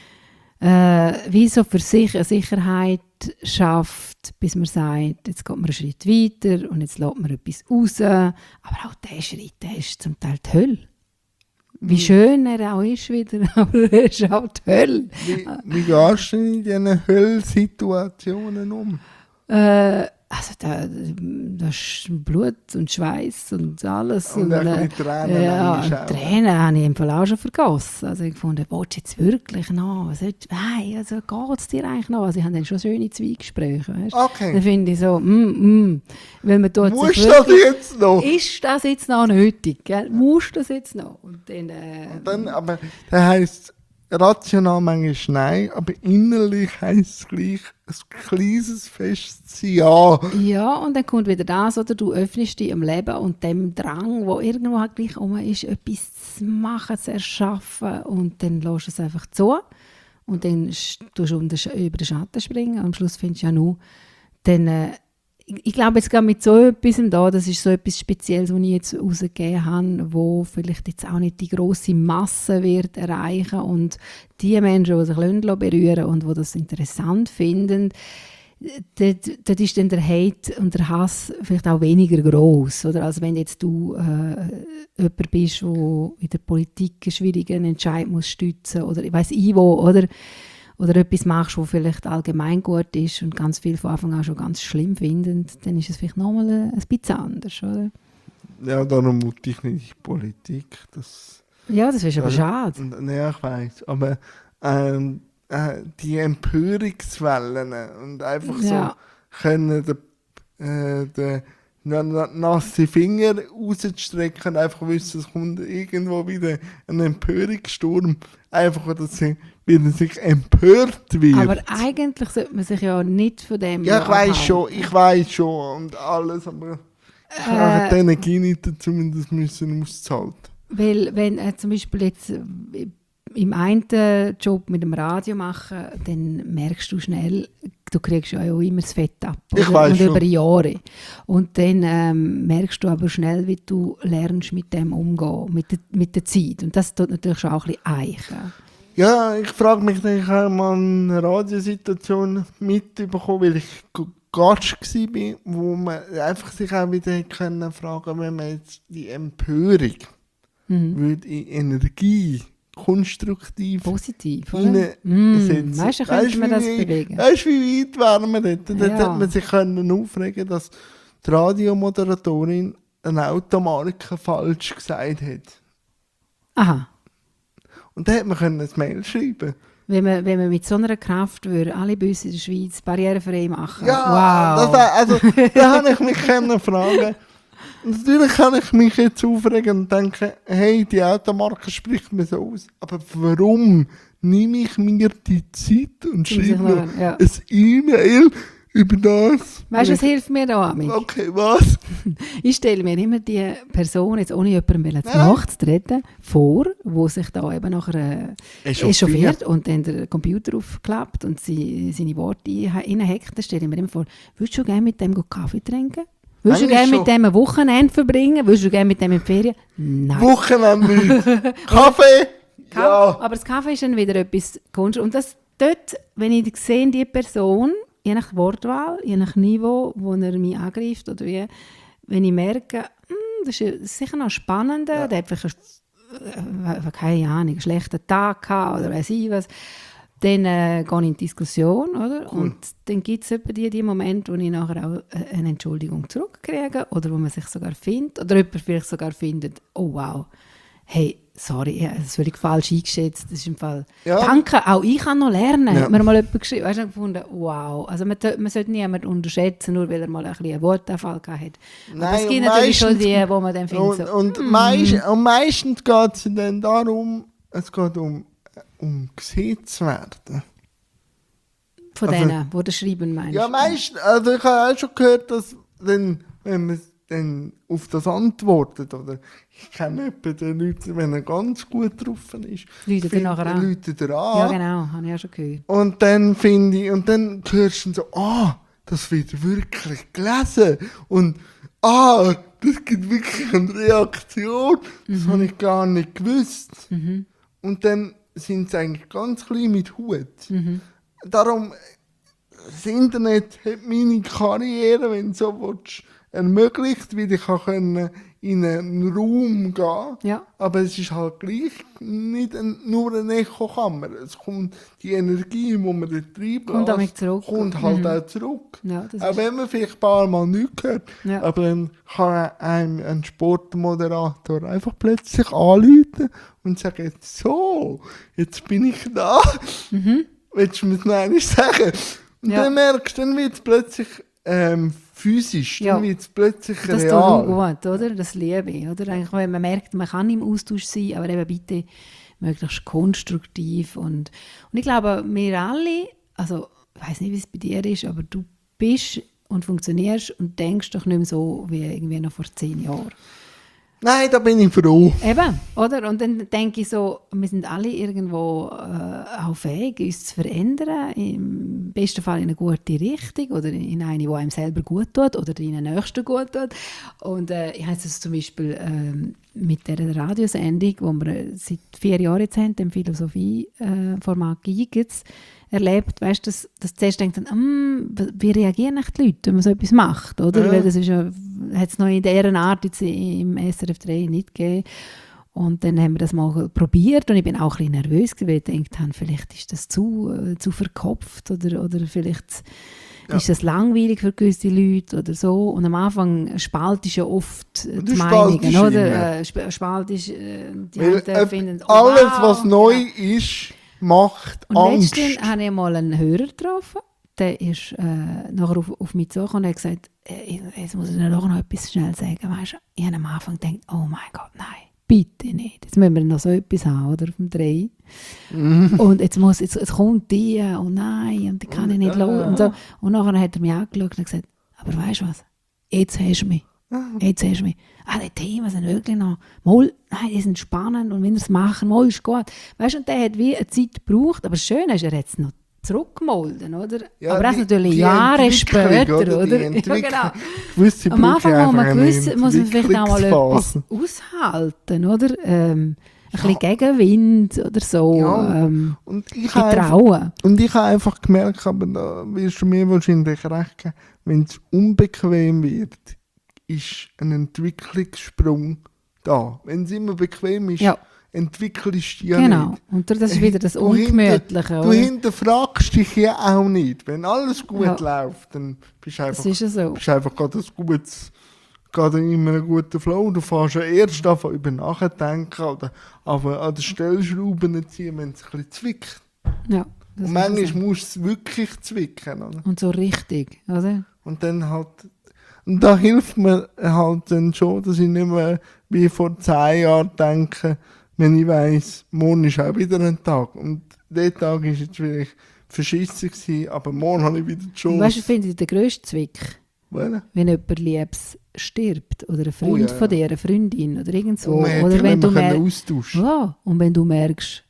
äh, wie so für sich eine Sicherheit schafft, bis man sagt, jetzt geht man einen Schritt weiter und jetzt lässt man etwas raus. Aber auch dieser Schritt, der ist zum Teil die Hölle. Wie schön er auch ist wieder, aber er ist auch die Hölle. Wie, wie gehst du denn in diesen Höllsituationen um? Äh, also da, da ist Blut und Schweiß und alles. Und ein äh, bisschen Tränen ja, manchmal und auch. Tränen habe ich im Fall auch schon vergossen. Also ich fand, willst du jetzt wirklich noch? Sollt- Nein, also geht es dir eigentlich noch? Also ich habe dann schon schöne Zweigespräche. Weißt? Okay. Dann finde ich so, mm, mm, weil man tut Musst sich du das wirklich, jetzt noch? ist das jetzt noch nötig? Gell? Musst du das jetzt noch? Und dann, äh, Und dann, aber das heisst, rational manchmal nein, aber innerlich heisst es gleich ein kleines, festes Ja. ja, und dann kommt wieder das, oder du öffnest dich im Leben und dem Drang, wo irgendwo halt gleich um ist, etwas zu machen, zu erschaffen und dann lässt du es einfach zu und dann sch- tust du um den Sch- über den Schatten springen und am Schluss findest du ja nur, dann, äh, ich, ich glaube jetzt gerade mit so etwas da, das ist so etwas Spezielles, was ich jetzt rausgegeben habe, wo vielleicht jetzt auch nicht die grosse Masse wird erreichen und die Menschen, die sich berühren lassen und die das interessant finden, dort, dort ist dann der Hate und der Hass vielleicht auch weniger gross, oder? Als wenn jetzt du äh, jemand bist, der in der Politik einen schwierigen Entscheid muss stützen oder ich weiss ich wo, oder? Oder etwas machst, was vielleicht allgemein gut ist und ganz viel von Anfang an schon ganz schlimm finden, dann ist es vielleicht nochmal ein, ein bisschen anders, oder? Ja, darum mute ich nicht in die Politik. Das, Ja, das ist aber Also- schade. und, ja, ich weiss. Aber ähm, äh, die Empörungswellen und einfach Ja. so können den, äh, den na, na, nasse Finger rauszustrecken und einfach wissen, es kommt irgendwo wieder ein Empörungssturm. Einfach, dass sie weil er sich empört wird. Aber eigentlich sollte man sich ja nicht von dem ja, ich abhalten. weiß schon, ich weiß schon und alles, aber ich Äh, habe die Energie nicht dazu, um das müssen auszuhalten. Weil wenn äh, zum Beispiel jetzt äh, im einen Job mit dem Radio machen, dann merkst du schnell, du kriegst ja auch immer das Fett ab. Ich oder? weiss Und schon. über Jahre. Und dann ähm, merkst du aber schnell, wie du lernst mit dem umgehen, mit der, mit der Zeit. Und das tut natürlich schon auch ein bisschen eichen. Ja, ich frage mich, ich habe mal eine Radiosituation mitbekommen, weil ich G- Gast war, wo man einfach sich auch wieder können fragen, wenn man jetzt die Empörung Mhm. würde in Energie konstruktiv Positiv, oder? reinsetzen. Mm, weißt du, könnte man das wie, bewegen? Weißt du, wie weit wären wir dort? Dort Ja. hätte man sich können aufregen, dass die Radiomoderatorin eine Automarke falsch gesagt hat. Aha. Und dann hätte man können ein Mail schreiben. Wenn man, wenn man mit so einer Kraft würde alle Busse in der Schweiz barrierefrei machen. Ja, wow. das, wär- also, da habe ich mich können fragen. Natürlich kann ich mich jetzt aufregen und denken, hey, die Automarke spricht mir so aus. Aber warum nehme ich mir die Zeit und Zum sich schreibe noch noch- ja. ein E-Mail über das? Weißt du, was hilft mir da, Amik? Okay, was? Ich stelle mir immer die Person, jetzt ohne jemandem zu Nein. nachzutreten, vor, wo sich da eben nachher äh, Echauffiert. echauffiert und dann der Computer aufklappt und sie, seine Worte reinhackt. Dann stelle ich mir immer vor, würdest du gerne mit dem Kaffee trinken? Würdest du Eigentlich gerne schon. mit dem ein Wochenende verbringen? Würdest du gerne mit dem in die Ferien? Nein. Wochenende nicht. Kaffee? Ja. Aber das Kaffee ist dann wieder etwas Kunst. Und das dort, wenn ich sehe, die Person, je nach Wortwahl, je nach Niveau, wo er mich angreift, oder wie, wenn ich merke, hm, das ist ja sicher noch spannend, Ja. der hat vielleicht, äh, keine Ahnung, einen schlechten Tag gehabt oder weiss ich was, dann äh, gehe ich in die Diskussion, oder? Cool. Und dann gibt es etwa die, die Momente, wo ich nachher auch äh, eine Entschuldigung zurückkriege oder wo man sich sogar findet oder jemand vielleicht sogar findet, oh wow, hey, sorry, ich habe das völlig falsch eingeschätzt. Das ist im Fall. Ja. Danke, auch ich kann noch lernen. Ja. Hat mir mal jemand geschrieben, weißt du, gefunden, wow. Also man, tö- man sollte niemanden unterschätzen, nur weil er mal ein bisschen einen Wortanfall gehabt hat. Aber Nein, es gibt und natürlich schon meistens- die, wo man dann findet, Und, so, und, meist, und meistens geht es dann darum, es geht um, um gesehen zu werden. von also- denen, die das schreiben, meinst Ja, du? meistens, also ich habe auch schon gehört, dass dann, wenn man dann auf das antwortet, oder ich kenne jemanden, der Leute, wenn er ganz gut drauf ist, Leute dann nachher an. Leute an. Ja, genau, habe ich auch schon gehört. Und dann finde ich, und dann hörst du so, ah, das wird wirklich gelesen. Und ah, das gibt wirklich eine Reaktion. Das habe ich gar nicht gewusst. Mhm. Und dann sind sie eigentlich ganz klein mit Hut. Mhm. Darum, das Internet hat meine Karriere, wenn du so willst, ermöglicht, weil ich kann können in einen Raum gehen. Ja. Aber es ist halt gleich nicht ein, nur eine Echokammer. Es kommt die Energie, die man dort reinbläst, Kommt damit zurück. kommt halt Mhm. auch zurück. Ja, das Auch ist, wenn man vielleicht ein paar Mal nichts hört. Ja. Aber dann kann einem ein Sportmoderator einfach plötzlich anrufen und sagen, so, jetzt bin ich da. Mhm. Willst du mir das noch einmal sagen? Und Ja. dann merkst du, dann wird es plötzlich ähm, physisch, Ja. dann wird es plötzlich das tut real. auch gut, oder? Das liebe ich, oder? Eigentlich, wenn man merkt, man kann im Austausch sein, aber eben bitte möglichst konstruktiv. Und, und ich glaube, wir alle, also ich weiß nicht, wie es bei dir ist, aber du bist und funktionierst und denkst doch nicht mehr so wie irgendwie noch vor zehn Jahren. Nein, da bin ich froh. Eben, oder? Und dann denke ich so, wir sind alle irgendwo äh, auch fähig, uns zu verändern, im besten Fall in eine gute Richtung oder in eine, die einem selber gut tut oder die einen Nächsten gut tut. Und äh, ich habe es zum Beispiel ähm, mit dieser Radiosendung, die wir seit vier Jahren jetzt haben, dem Philosophie-Format Gigetz, erlebt, weißt, dass, dass du zuerst denkst, hm, wie reagieren echt die Leute, wenn man so etwas macht, oder? Ja. Weil das ist ja, hat es noch in dieser Art jetzt im S R F drei nicht gegeben. Und dann haben wir das mal probiert und ich bin auch ein bisschen nervös, weil ich gedacht habe, vielleicht ist das zu, äh, zu verkopft oder, oder vielleicht Ja. ist das langweilig für gewisse Leute oder so. Und am Anfang spaltest du ja oft äh, Du die spaltest Meinungen, oder? immer. Äh, sp- spaltest, äh, die Weil, einen äh, finden, oh, alles, wow, was neu genau. ist, macht Und Angst. letztens habe ich mal einen Hörer getroffen, der ist äh, nachher auf, auf mich zugekommen und hat gesagt, äh, jetzt muss ich dir doch noch etwas schnell sagen. Weißt du, ich habe am Anfang gedacht, oh mein Gott, nein, bitte nicht. Jetzt müssen wir noch so etwas haben, oder, auf dem drei. Mhm. Und jetzt, muss, jetzt, jetzt kommt die, und nein, und die kann ich nicht los. Und, so. Und nachher hat er mich angeschaut und gesagt, aber weißt du was, jetzt hast du mich. Jetzt hast du mich. Ah, die Themen sind wirklich noch, mal, nein, die sind spannend und wenn wir es machen, mal ist gut. Weißt du, und der hat wie eine Zeit gebraucht, aber das Schöne ist, er hat es noch zurückgemolden, oder? Ja, aber erst die- natürlich die Jahre Entwicklung, später, oder? oder? Die Ja, Entwicklung. genau. Gewisse Am Anfang brauchen muss man, einfach gewiss, eine muss man vielleicht auch mal etwas Entwicklungsphase. aushalten, oder? Ähm, ein bisschen Gegenwind oder so. Ja. Ähm, Und ich habe einfach, Vertrauen. und ich habe einfach gemerkt, aber da wirst du mir wahrscheinlich recht geben, wenn es unbequem wird, ist ein Entwicklungssprung da. Wenn es immer bequem ist, Ja. entwickelst du ja Genau. nicht. Und das ist wieder das Du hinter- Ungemütliche. Du oder? hinterfragst dich ja auch nicht. Wenn alles gut Ja. läuft, dann bist du Das einfach, ist ja so. bist einfach gerade ein gutes, gerade in einem guten Flow. Du fährst ja erst an über nachdenken oder aber an den Stellschrauben ziehen, wenn es ein bisschen zwickt. Ja, das Und ist manchmal so. musst du es wirklich zwicken. Oder? Und so richtig, oder? Und dann halt, und da hilft mir halt dann schon, dass ich nicht mehr wie vor zehn Jahren denke, wenn ich weiss, morgen ist auch wieder ein Tag. Und der Tag war jetzt vielleicht verschissen gewesen, aber morgen habe ich wieder die Chance. Weißt du, finde ich den grössten Zwick, Wollen? wenn jemand Liebes stirbt oder ein Freund Oh, ja, von ja. dir, eine Freundin oder irgendwo. Und man hätte Oder ja wenn nicht du mehr mer- austauschen. ja, und wenn du merkst,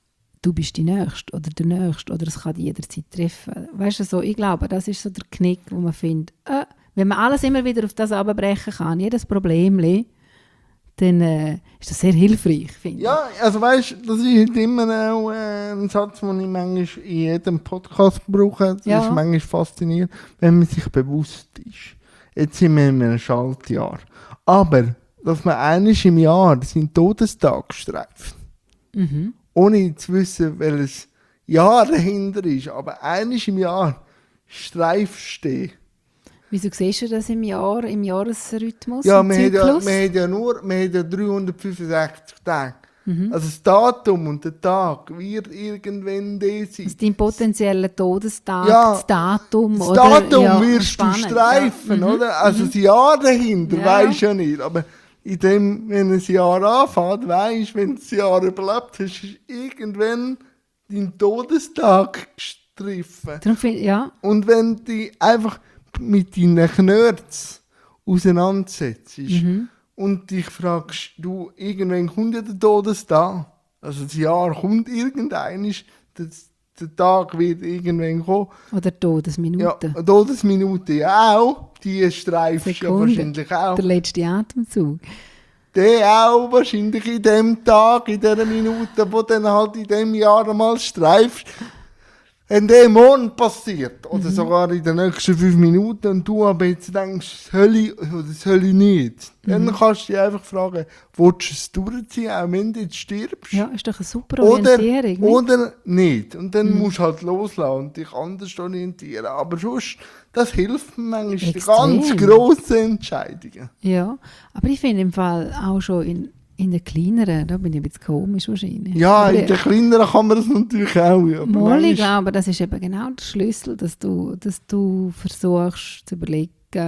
du bist die Nächste oder der Nächste oder es kann dich jederzeit treffen. Weißt du, so, ich glaube, das ist so der Knick, wo man findet, äh, wenn man alles immer wieder auf das abbrechen kann, jedes Problem, dann äh, ist das sehr hilfreich, finde ich. Ja, also weißt du, das ist halt immer auch äh, ein Satz, den ich manchmal in jedem Podcast brauche. Das Ja. ist manchmal faszinierend, wenn man sich bewusst ist. Jetzt sind wir in einem Schaltjahr. Aber, dass man einmal im Jahr seinen Todestag streift, Mhm. ohne zu wissen, welches Jahr dahinter ist, aber einmal im Jahr streifst du den. Wieso siehst du das im Jahr, im Jahresrhythmus, Ja, im man hat ja, Zyklus? man hat ja nur man hat ja dreihundertfünfundsechzig Tage. Mhm. Also das Datum und der Tag wird irgendwann der sein. Also dein potenzieller Todestag, Ja, das Datum, Das oder? Datum ja, wirst spannend, du streifen, ja. Mhm. oder? Also das Jahr dahinter Ja. weisst du ja nicht. Aber in dem, wenn ein Jahr anfängt, weisst du, wenn du das Jahr überlebt hast, ist irgendwann dein Todestag gestriffen. Darum find, ja, Und wenn du dich einfach mit deinen Knörzen auseinandersetzt Mhm. und dich fragst, du, irgendwann kommt ja der Todestag, also das Jahr kommt irgendein, das, der Tag wird irgendwann kommen. oder Todesminute. Ja, eine Todesminute ja auch, die streifst du ja Sekunde. wahrscheinlich auch. Der letzte Atemzug. Der auch wahrscheinlich in dem Tag, in dieser Minute, wo dann halt in dem Jahr mal streifst. Wenn der morgen passiert, oder Mhm. sogar in den nächsten fünf Minuten, und du aber jetzt denkst, soll ich oder soll ich nicht, dann Mhm. kannst du dich einfach fragen, willst du es durchziehen, auch wenn du jetzt stirbst? Ja, ist doch eine super Oder, Orientierung. nicht? oder nicht. Und dann Mhm. musst du halt loslassen und dich anders orientieren. Aber sonst, das hilft mir manchmal die Extrem. ganz grossen Entscheidungen. Ja, aber ich finde im Fall auch schon in, in den kleineren, da bin ich ein bisschen komisch wahrscheinlich. Ja, aber in den kleineren kann man das natürlich auch. Aber Mal, ich manchmal- glaube, das ist eben genau der Schlüssel, dass du, dass du versuchst zu überlegen,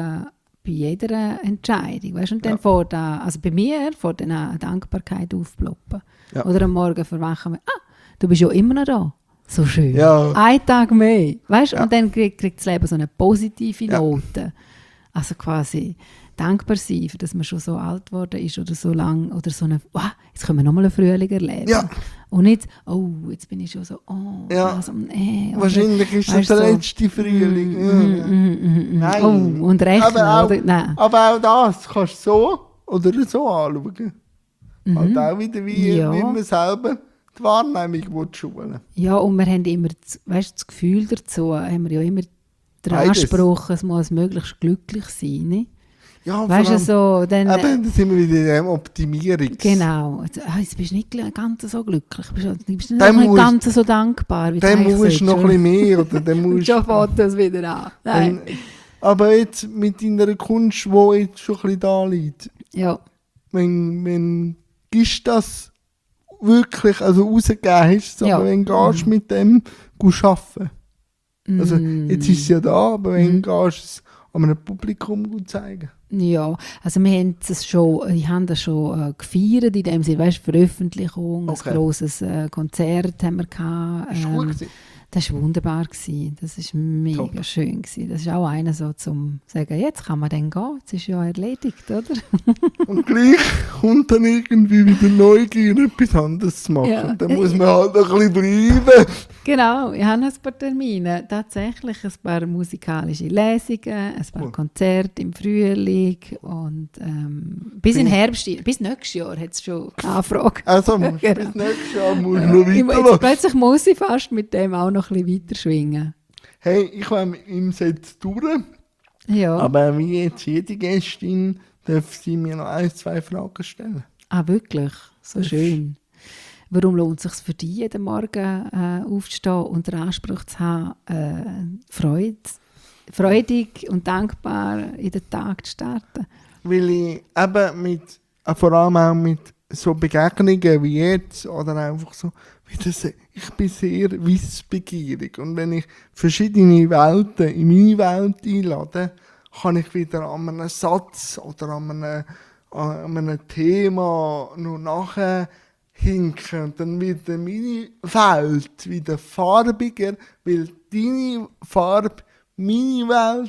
bei jeder Entscheidung. Weißt? Und dann Ja. fährt da, also bei mir fährt dann auch Dankbarkeit aufploppen. Ja. Oder am Morgen verwachen wir, ah, du bist ja immer noch da. So schön. Ja. Ein Tag mehr. Weißt? Ja. Und dann kriegt, kriegt das Leben so eine positive Ja. Note. Also quasi dankbar sein, für dass man schon so alt geworden ist oder so lang oder so eine, wow, jetzt können wir nochmal einen Frühling erleben. Ja. Und nicht, oh, jetzt bin ich schon so, oh, Ja. das und äh. oder- Wahrscheinlich ist das weißt der so, letzte Frühling. Mm, Ja. mm, mm, mm, Nein. Oh, und rechnen, Aber auch, oder? Nein. aber auch das kannst du so oder so anschauen. Halt auch wieder, wie, Mhm. Ja. wie man selber die Wahrnehmung schulen will. Ja, und wir haben immer das, weißt, das Gefühl dazu, haben wir ja immer den Beides. Anspruch, es muss möglichst glücklich sein. Ne? Ja, und Weißt du, vor allem- so, dann, Eben, da sind wir wieder in dem Optimierungs... genau, jetzt, ah, jetzt bist du nicht gl- ganz so glücklich, bist du bist du Dann nicht musst- ganz so dankbar. Wie du Dann eigentlich musst du noch ein solltest, bisschen mehr, oder dann oder? musst Schon fängt das wieder an. Nein. dann, aber jetzt mit deiner Kunst, die jetzt schon ein bisschen da liegt, Ja, wenn, wenn gibst du das wirklich, also rausgegeben hast, aber Ja. wenn gehst du mit dem gut arbeiten. Also Mm. jetzt ist es ja da, aber wenn Mhm. gehst du es einem Publikum gut zeigen. Ja, also wir haben das schon, die haben das schon äh, gefeiert, in dem Sinne, weißt, Veröffentlichung, Okay. ein grosses äh, Konzert haben wir gehabt. Ist gut gewesen. Das war wunderbar. Gewesen. Das war mega Top. schön. Gewesen. Das ist auch einer so zum sagen, jetzt kann man dann gehen, es ist ja erledigt, oder? Und gleich kommt dann irgendwie wieder Neugier, etwas anderes zu machen. Ja. Dann muss man halt noch ein bisschen bleiben. Genau, ich habe noch ein paar Termine. Tatsächlich ein paar musikalische Lesungen, ein paar Cool. Konzerte im Frühling und ähm, bis in Herbst, bis nächstes Jahr hat es schon Anfragen. Also muss Genau. bis nächstes Jahr muss ich noch Ich, jetzt weitermachen. plötzlich muss ich fast mit dem auch noch ein bisschen weiter schwingen. Hey, ich will mit ihm jetzt durch. Ja. Aber wie jetzt jede Gästin darf sie mir noch ein, zwei Fragen stellen. Ah, wirklich? So schön. Warum lohnt es sich für dich, jeden Morgen äh, aufzustehen und den Anspruch zu haben, äh, Freude, freudig und dankbar in den Tag zu starten? Weil ich eben mit, äh, vor allem auch mit so Begegnungen wie jetzt oder einfach so, wie das, ich bin sehr wissbegierig. Und wenn ich verschiedene Welten in meine Welt einlade, kann ich wieder an einem Satz oder an einem, an einem Thema noch nachher hinken. Und dann wird dann meine Welt wieder farbiger, weil deine Farbe meine Welt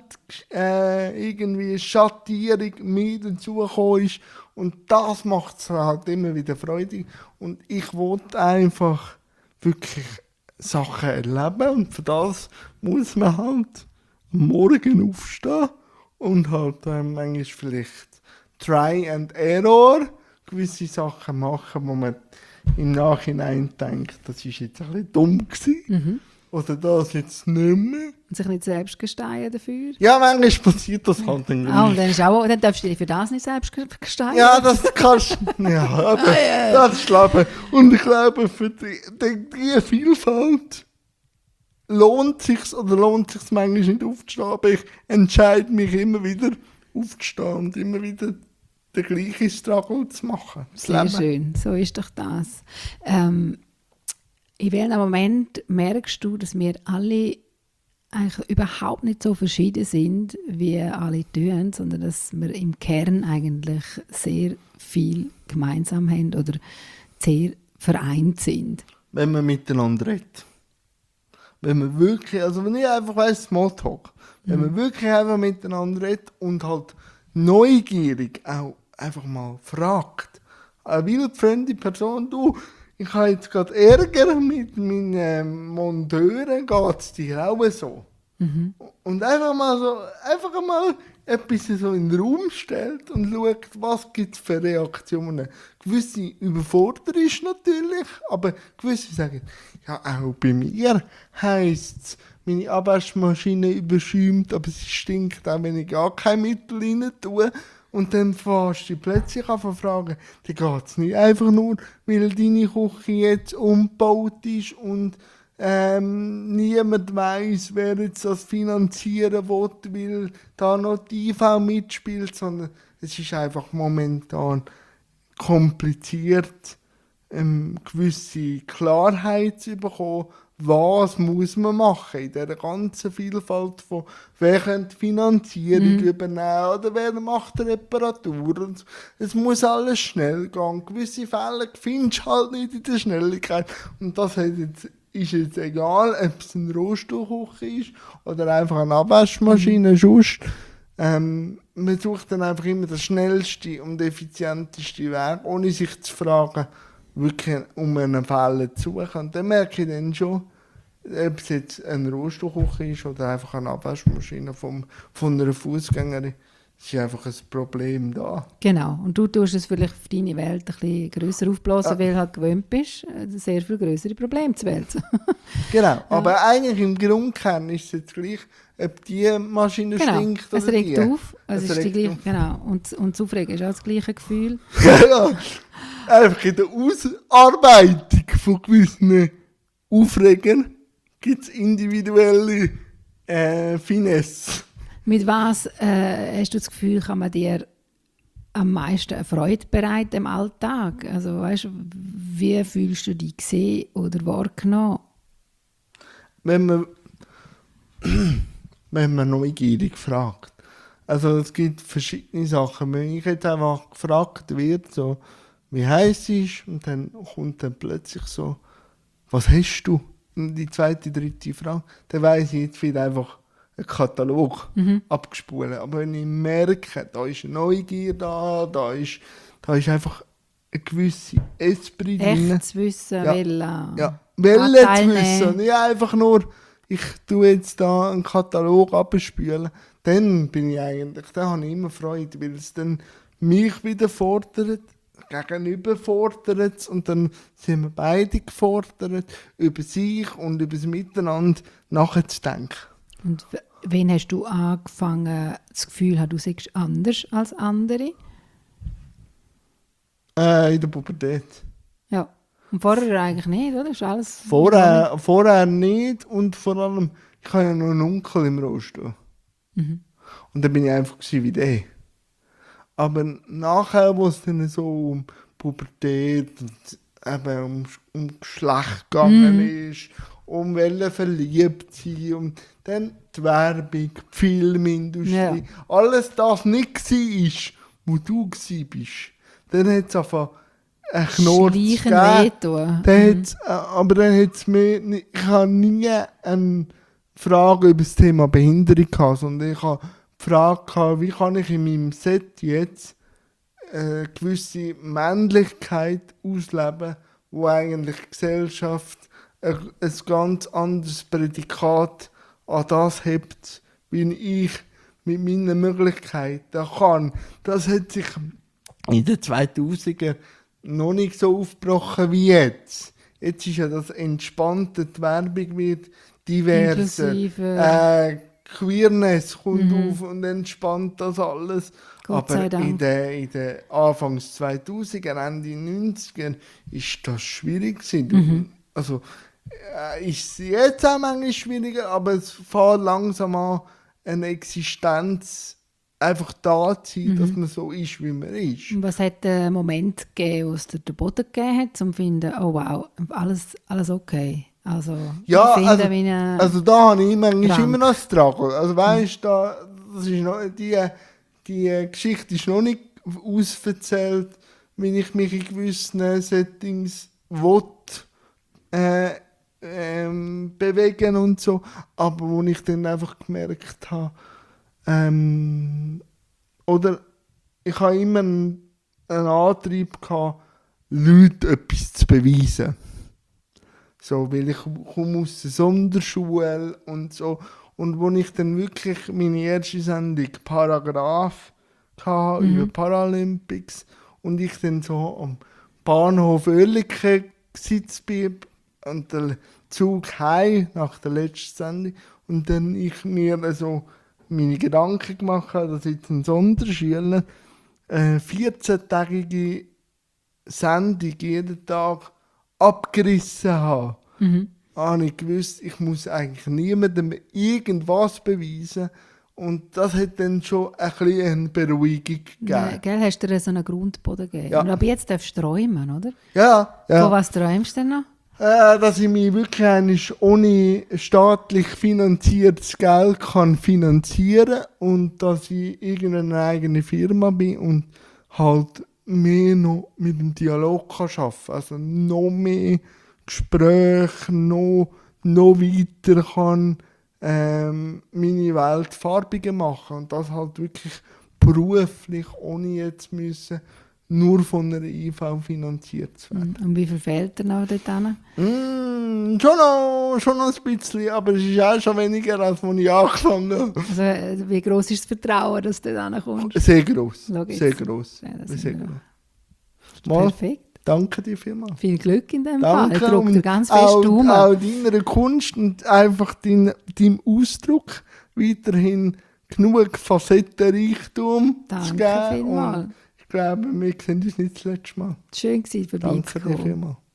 äh, irgendwie Schattierung mit dazugekommen ist. Und das macht es halt immer wieder freudig. Und ich wollte einfach wirklich Sachen erleben. Und für das muss man halt am Morgen aufstehen und halt äh, manchmal vielleicht Try and Error gewisse Sachen machen, wo man im Nachhinein denkt, das ist jetzt ein bisschen dumm gewesen. Mhm. Oder das jetzt nicht mehr. Und sich nicht selbst gesteien dafür? Ja, manchmal passiert das halt dann Ah, und gleich. dann, ist auch, dann darfst du dich für das nicht selbst ge- gesteien? Ja, das kannst du. Ja, aber das ist Leben. Und ich glaube, für die, die, die Vielfalt lohnt sich oder lohnt sich manchmal nicht aufzustehen, aber ich entscheide mich immer wieder aufzustehen und immer wieder den gleichen Struggle zu machen. Das Sehr Leben. schön, so ist doch das. Ähm, in welchem Moment merkst du, dass wir alle eigentlich überhaupt nicht so verschieden sind, wie alle tun, sondern dass wir im Kern eigentlich sehr viel gemeinsam haben oder sehr vereint sind? Wenn man miteinander redet. Wenn man wirklich, also wenn ich einfach weiss, Smalltalk, wenn man wirklich einfach miteinander redet und halt neugierig auch einfach mal fragt. Eine wildfremde Person, du, ich habe jetzt gerade Ärger mit meinen ähm, Monteuren, geht es dir auch so? Mhm. Und einfach mal so, einfach mal etwas so in den Raum stellt und schaut, was gibt es für Reaktionen. Gewisse überfordern ist natürlich, aber gewisse sagen, ja, auch bei mir heisst es, meine Abwaschmaschine überschäumt, aber sie stinkt auch, wenn ich gar kein Mittel rein tue. Und dann fährst du plötzlich an zu fragen, dann geht es nicht einfach nur, weil deine Küche jetzt umgebaut ist und ähm, niemand weiss, wer jetzt das finanzieren will, weil da noch die I V mitspielt, sondern es ist einfach momentan kompliziert, ähm, gewisse Klarheit zu bekommen, was muss man machen in dieser ganzen Vielfalt von wer könnte die Finanzierung Mhm. übernehmen oder wer macht die Reparatur. Und es muss alles schnell gehen. Gewisse Fälle findest du halt nicht in der Schnelligkeit. Und das hat jetzt, ist jetzt egal, ob es ein Rohstuhlküche ist oder einfach eine Abwaschmaschine, mhm. sonst. Ähm, man sucht dann einfach immer den schnellsten und effizientesten Weg, ohne sich zu fragen, wirklich um einen Fehler zu suchen. Und dann merke ich dann schon, ob es jetzt ein Rohstuhlküche ist oder einfach eine Abwaschmaschine vom, von einer Fußgängerin. Es ist einfach ein Problem da. Genau, und du tust es vielleicht auf deine Welt ein bisschen grösser aufblasen, Ja. weil du halt gewöhnt bist, äh, sehr viel größere Probleme zu wälzen. Genau, aber eigentlich im Grundkern ist es jetzt gleich, ob die Maschine Genau, stinkt es oder regt die. auf, es Es ist die regt gleiche, auf. genau, und, und das Aufregen ist auch das gleiche Gefühl. Ja, einfach in der Ausarbeitung von gewissen Aufregern gibt es individuelle äh, Finesse. Mit was äh, hast du das Gefühl, kann man dir am meisten eine Freude bereiten im Alltag? Also weißt du, wie fühlst du dich gesehen oder wahrgenommen? Wenn man, wenn man neugierig fragt. Also es gibt verschiedene Sachen. Wenn ich jetzt einfach gefragt werde, so, wie heiß ist, und dann kommt dann plötzlich so, was hast du? Und die zweite, dritte Frage, dann weiss ich jetzt wieder einfach einen Katalog Mhm. abgespult. Aber wenn ich merke, da ist eine Neugier da, da ist, da ist einfach eine gewisse Esprit drin. Echt zu wissen, Ja. welcher. Ja, Welle zu Anteil wissen. Nicht einfach nur, ich tue jetzt da einen Katalog abspülen. Dann bin ich eigentlich, dann habe ich immer Freude, weil es dann mich wieder fordert, gegenüber fordert es, und dann sind wir beide gefordert, über sich und über das Miteinander nachzudenken. Und w- wann hast du angefangen, das Gefühl hast, du seist anders als andere? Äh, in der Pubertät. Ja. Und vorher eigentlich nicht, oder? Ist alles Vorher, vorher nicht, und vor allem, ich habe ja noch einen Onkel im Rollstuhl. Mhm. Und dann bin ich einfach gewesen wie der. Aber nachher, wo es dann so um Pubertät und eben um, um Geschlecht gegangen Mhm. ist, um welche verliebt sein, und dann die Werbung, die Filmindustrie, Ja. alles das nicht war, wo du bist, dann hat es einfach einen Knurz Schleichen gegeben. wehtun. Dann Mhm. hat's, äh, aber dann hat es mir, ni- ich habe nie eine Frage über das Thema Behinderung gehabt, sondern ich habe die Frage gehabt, wie kann ich in meinem Set jetzt eine gewisse Männlichkeit ausleben, wo eigentlich die Gesellschaft ein, ein ganz anderes Prädikat an das hebt, wie ich mit meinen Möglichkeiten kann. Das hat sich in den zweitausender noch nicht so aufgebrochen wie jetzt. Jetzt ist ja das entspannte, die Werbung wird diverser. Inklusive. Äh, Queerness kommt Mhm. auf und entspannt das alles. Gott sei Aber Dank. in den in der Anfangs zweitausender, Ende neunziger ist das schwierig gewesen. Du- Mhm. Also äh, ist es jetzt auch manchmal schwieriger, aber es fängt langsam an, eine Existenz einfach da zu sein, Mhm. dass man so ist, wie man ist. Und was hat der Moment gegeben, wo es dir den Boden gegeben hat, um zu finden, oh wow, alles, alles okay? Also, Ja, ich finde, also- wie eine, Also da habe ich manchmal Krank. immer noch Struggle. Also weißt du, da, das ist noch, die, die Geschichte ist noch nicht ausverzählt, wie ich mich in gewissen Settings will, äh, ähm, bewegen und so. Aber wo ich dann einfach gemerkt habe, ähm, oder ich habe immer einen, einen Antrieb gehabt, Leuten etwas zu beweisen. So, weil ich komme aus der Sonderschule und so. Und wo ich dann wirklich meine erste Sendung Paragraph hatte, Mhm. über Paralympics, und ich dann so am Bahnhof Oerlikon gesetzt bin und der Zug heim nach der letzten Sendung, und dann ich mir so meine Gedanken gemacht habe, dass jetzt ein Sonderschüler eine vierzehn-tägige Sendung jeden Tag abgerissen habe, mhm. habe ich gewusst, ich muss eigentlich niemandem irgendwas beweisen. Und das hat dann schon ein bisschen eine Beruhigung Ja, gegeben. gell, hast du dir so einen Grundboden gegeben. Ja. Und ab jetzt darfst du träumen, oder? Ja, Von ja. was träumst du denn noch? Äh, dass ich mich wirklich eigentlich ohne staatlich finanziertes Geld kann finanzieren, und dass ich irgendeine eigene Firma bin und halt mehr noch mit dem Dialog kann arbeiten. Also noch mehr Gespräche, noch, noch weiter kann ähm, meine Welt farbiger machen. Und das halt wirklich beruflich, ohne jetzt müssen, nur von einer I V finanziert zu werden. Und wie viel fehlt dir noch dort hin? Mm, schon, noch, schon noch ein bisschen, aber es ist auch schon weniger, als als ich angefangen habe. Also, äh, wie gross ist das Vertrauen, dass du dort hinkommst? Sehr gross. Logisch. Sehr gross. Ja, das Sehr sind wir gross. Mal, Perfekt. danke dir vielmals. Viel Glück in dem Fall. Danke. Ich drücke dir und ganz fest auch, Daumen. auch deiner Kunst und einfach dein, deinem Ausdruck weiterhin genug Facettenreichtum zu Danke geben. vielmals. Und ich glaube, wir sehen uns nicht das letzte Mal. Schön war, Danke dir vorbeizukommen. vielmals.